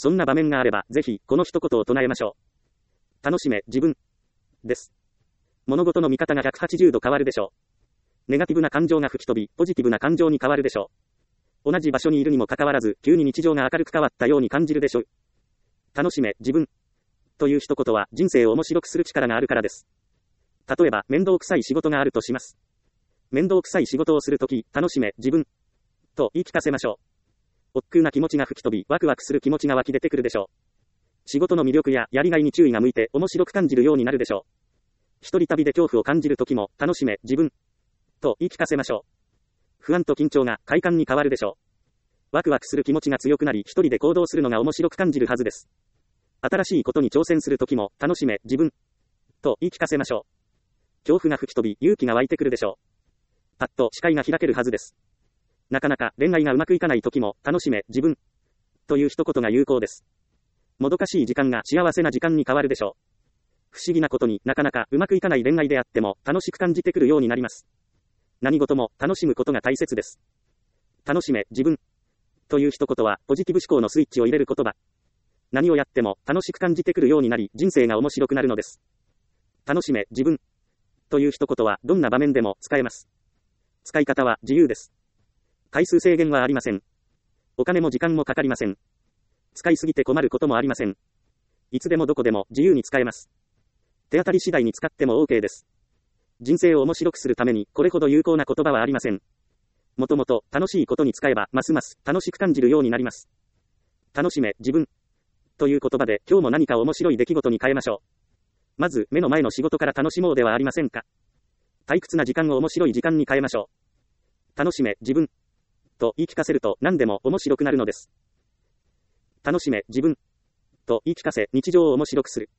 そんな場面があれば、ぜひ、この一言を唱えましょう。楽しめ、自分。です。物事の見方がひゃくはちじゅうど変わるでしょう。ネガティブな感情が吹き飛び、ポジティブな感情に変わるでしょう。同じ場所にいるにもかかわらず、急に日常が明るく変わったように感じるでしょう。楽しめ、自分。という一言は、人生を面白くする力があるからです。例えば、面倒くさい仕事があるとします。面倒くさい仕事をするとき、楽しめ、自分。と言い聞かせましょう。億劫な気持ちが吹き飛び、ワクワクする気持ちが湧き出てくるでしょう。仕事の魅力ややりがいに注意が向いて面白く感じるようになるでしょう。一人旅で恐怖を感じるときも、楽しめ、自分。と言い聞かせましょう。不安と緊張が快感に変わるでしょう。ワクワクする気持ちが強くなり、一人で行動するのが面白く感じるはずです。新しいことに挑戦するときも、楽しめ、自分。と言い聞かせましょう。恐怖が吹き飛び、勇気が湧いてくるでしょう。パッと視界が開けるはずです。なかなか恋愛がうまくいかないときも、楽しめ、自分。という一言が有効です。もどかしい時間が幸せな時間に変わるでしょう。不思議なことになかなかうまくいかない恋愛であっても楽しく感じてくるようになります。何事も楽しむことが大切です。楽しめ、自分。という一言はポジティブ思考のスイッチを入れる言葉。何をやっても楽しく感じてくるようになり人生が面白くなるのです。楽しめ、自分。という一言はどんな場面でも使えます。使い方は自由です。回数制限はありません。お金も時間もかかりません。使いすぎて困ることもありません。いつでもどこでも自由に使えます。手当たり次第に使っても OK です。人生を面白くするためにこれほど有効な言葉はありません。もともと楽しいことに使えばますます楽しく感じるようになります。楽しめ、自分。という言葉で今日も何か面白い出来事に変えましょう。まず目の前の仕事から楽しもうではありませんか。退屈な時間を面白い時間に変えましょう。楽しめ、自分。と言い聞かせると何でも面白くなるのです。楽しめ、自分。と言い聞かせ日常を面白くする。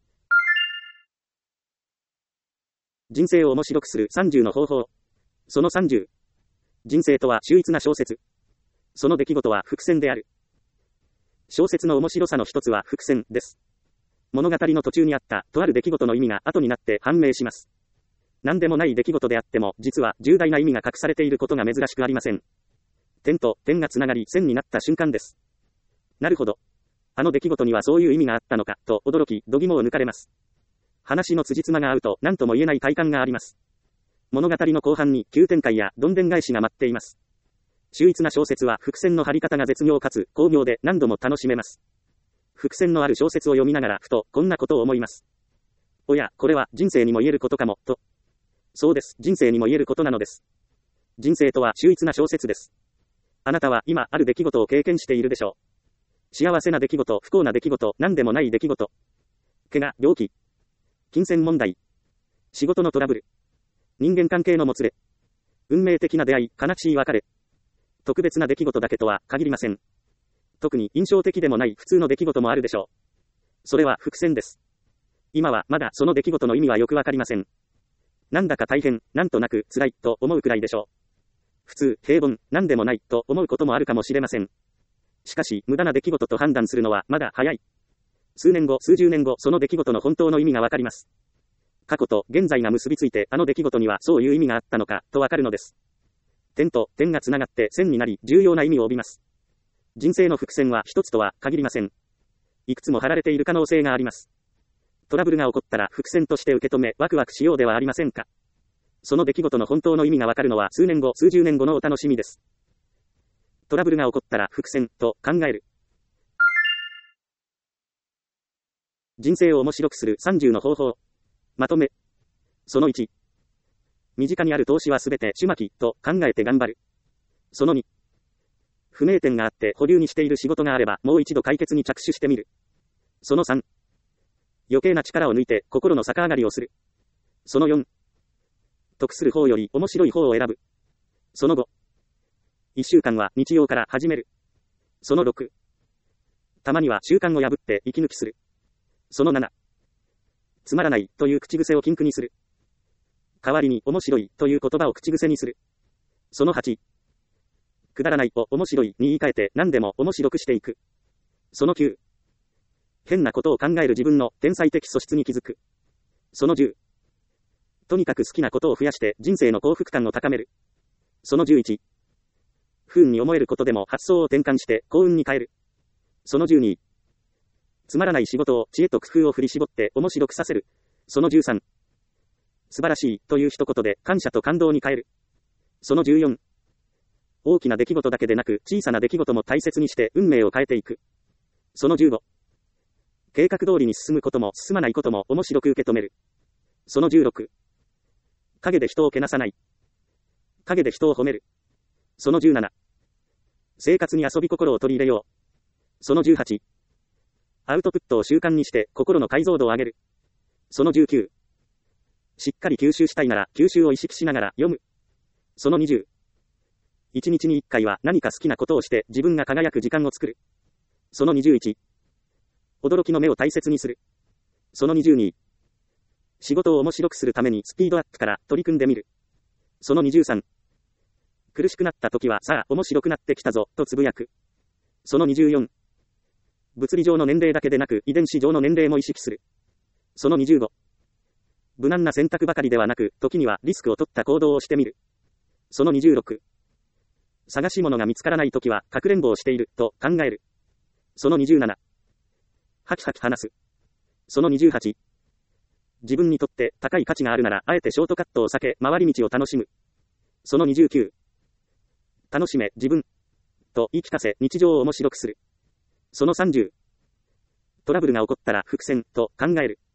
人生を面白くするさんじゅうの方法。そのさんじゅう。人生とは秀逸な小説。その出来事は伏線である。小説の面白さの一つは伏線です。物語の途中にあったとある出来事の意味が後になって判明します。何でもない出来事であっても実は重大な意味が隠されていることが珍しくありません。点と点がつながり線になった瞬間です。なるほど。あの出来事にはそういう意味があったのかと驚き度肝を抜かれます。話の辻褄が合うと何とも言えない快感があります。物語の後半に急展開やどんでん返しが待っています。秀逸な小説は伏線の張り方が絶妙かつ巧妙で何度も楽しめます。伏線のある小説を読みながらふとこんなことを思います。おや、これは人生にも言えることかも、と。そうです、人生にも言えることなのです。人生とは秀逸な小説です。あなたは今ある出来事を経験しているでしょう。幸せな出来事、不幸な出来事、何でもない出来事。怪我、病気。金銭問題。仕事のトラブル。人間関係のもつれ。運命的な出会い、悲しい別れ。特別な出来事だけとは限りません。特に印象的でもない普通の出来事もあるでしょう。それは伏線です。今はまだその出来事の意味はよくわかりません。なんだか大変、なんとなく辛いと思うくらいでしょう。普通、平凡、なんでもないと思うこともあるかもしれません。しかし、無駄な出来事と判断するのはまだ早い。数年後、数十年後、その出来事の本当の意味がわかります。過去と現在が結びついて、あの出来事にはそういう意味があったのか、とわかるのです。点と点がつながって線になり、重要な意味を帯びます。人生の伏線は一つとは限りません。いくつも張られている可能性があります。トラブルが起こったら伏線として受け止め、ワクワクしようではありませんか。その出来事の本当の意味がわかるのは数年後、数十年後のお楽しみです。トラブルが起こったら伏線と考える。人生を面白くするさんじゅうの方法。まとめ。そのいち。身近にある投資はすべて種まきと考えて頑張る。そのに。不明点があって保留にしている仕事があればもう一度解決に着手してみる。そのさん。余計な力を抜いて心の逆上がりをする。そのよん。得する方より面白い方を選ぶ。そのご。いっしゅうかんは日曜から始める。そのろく。たまには習慣を破って息抜きする。そのなな。つまらないという口癖を禁句にする。代わりに面白いという言葉を口癖にする。そのはち。くだらないを面白いに言い換えて何でも面白くしていく。そのきゅう。変なことを考える自分の天才的素質に気づく。そのじゅう。とにかく好きなことを増やして人生の幸福感を高める。そのじゅういち。不運に思えることでも発想を転換して幸運に変える。そのじゅうに。 つまらない仕事を知恵と工夫を振り絞って面白くさせる。そのじゅうさん。素晴らしいという一言で感謝と感動に変える。そのじゅうよん。大きな出来事だけでなく小さな出来事も大切にして運命を変えていく。そのじゅうご。計画通りに進むことも進まないことも面白く受け止める。そのじゅうろく。影で人をけなさない。影で人を褒める。そのじゅうなな。生活に遊び心を取り入れよう。そのじゅうはち。アウトプットを習慣にして心の解像度を上げる。そのじゅうきゅう。しっかり吸収したいなら吸収を意識しながら読む。そのにじゅう。一日に一回は何か好きなことをして自分が輝く時間を作る。そのにじゅういち。驚きの目を大切にする。そのにじゅうに。仕事を面白くするためにスピードアップから取り組んでみる。そのにじゅうさん。苦しくなった時はさあ面白くなってきたぞとつぶやく。そのにじゅうよん。物理上の年齢だけでなく遺伝子上の年齢も意識する。そのにじゅうご。無難な選択ばかりではなく時にはリスクを取った行動をしてみる。そのにじゅうろく。探し物が見つからない時はかくれんぼをしていると考える。そのにじゅうなな。ハキハキ話す。そのにじゅうはち。自分にとって高い価値があるならあえてショートカットを避け回り道を楽しむ。そのにじゅうきゅう。楽しめ自分と言い聞かせ日常を面白くする。そのさんじゅう。トラブルが起こったら伏線と考える。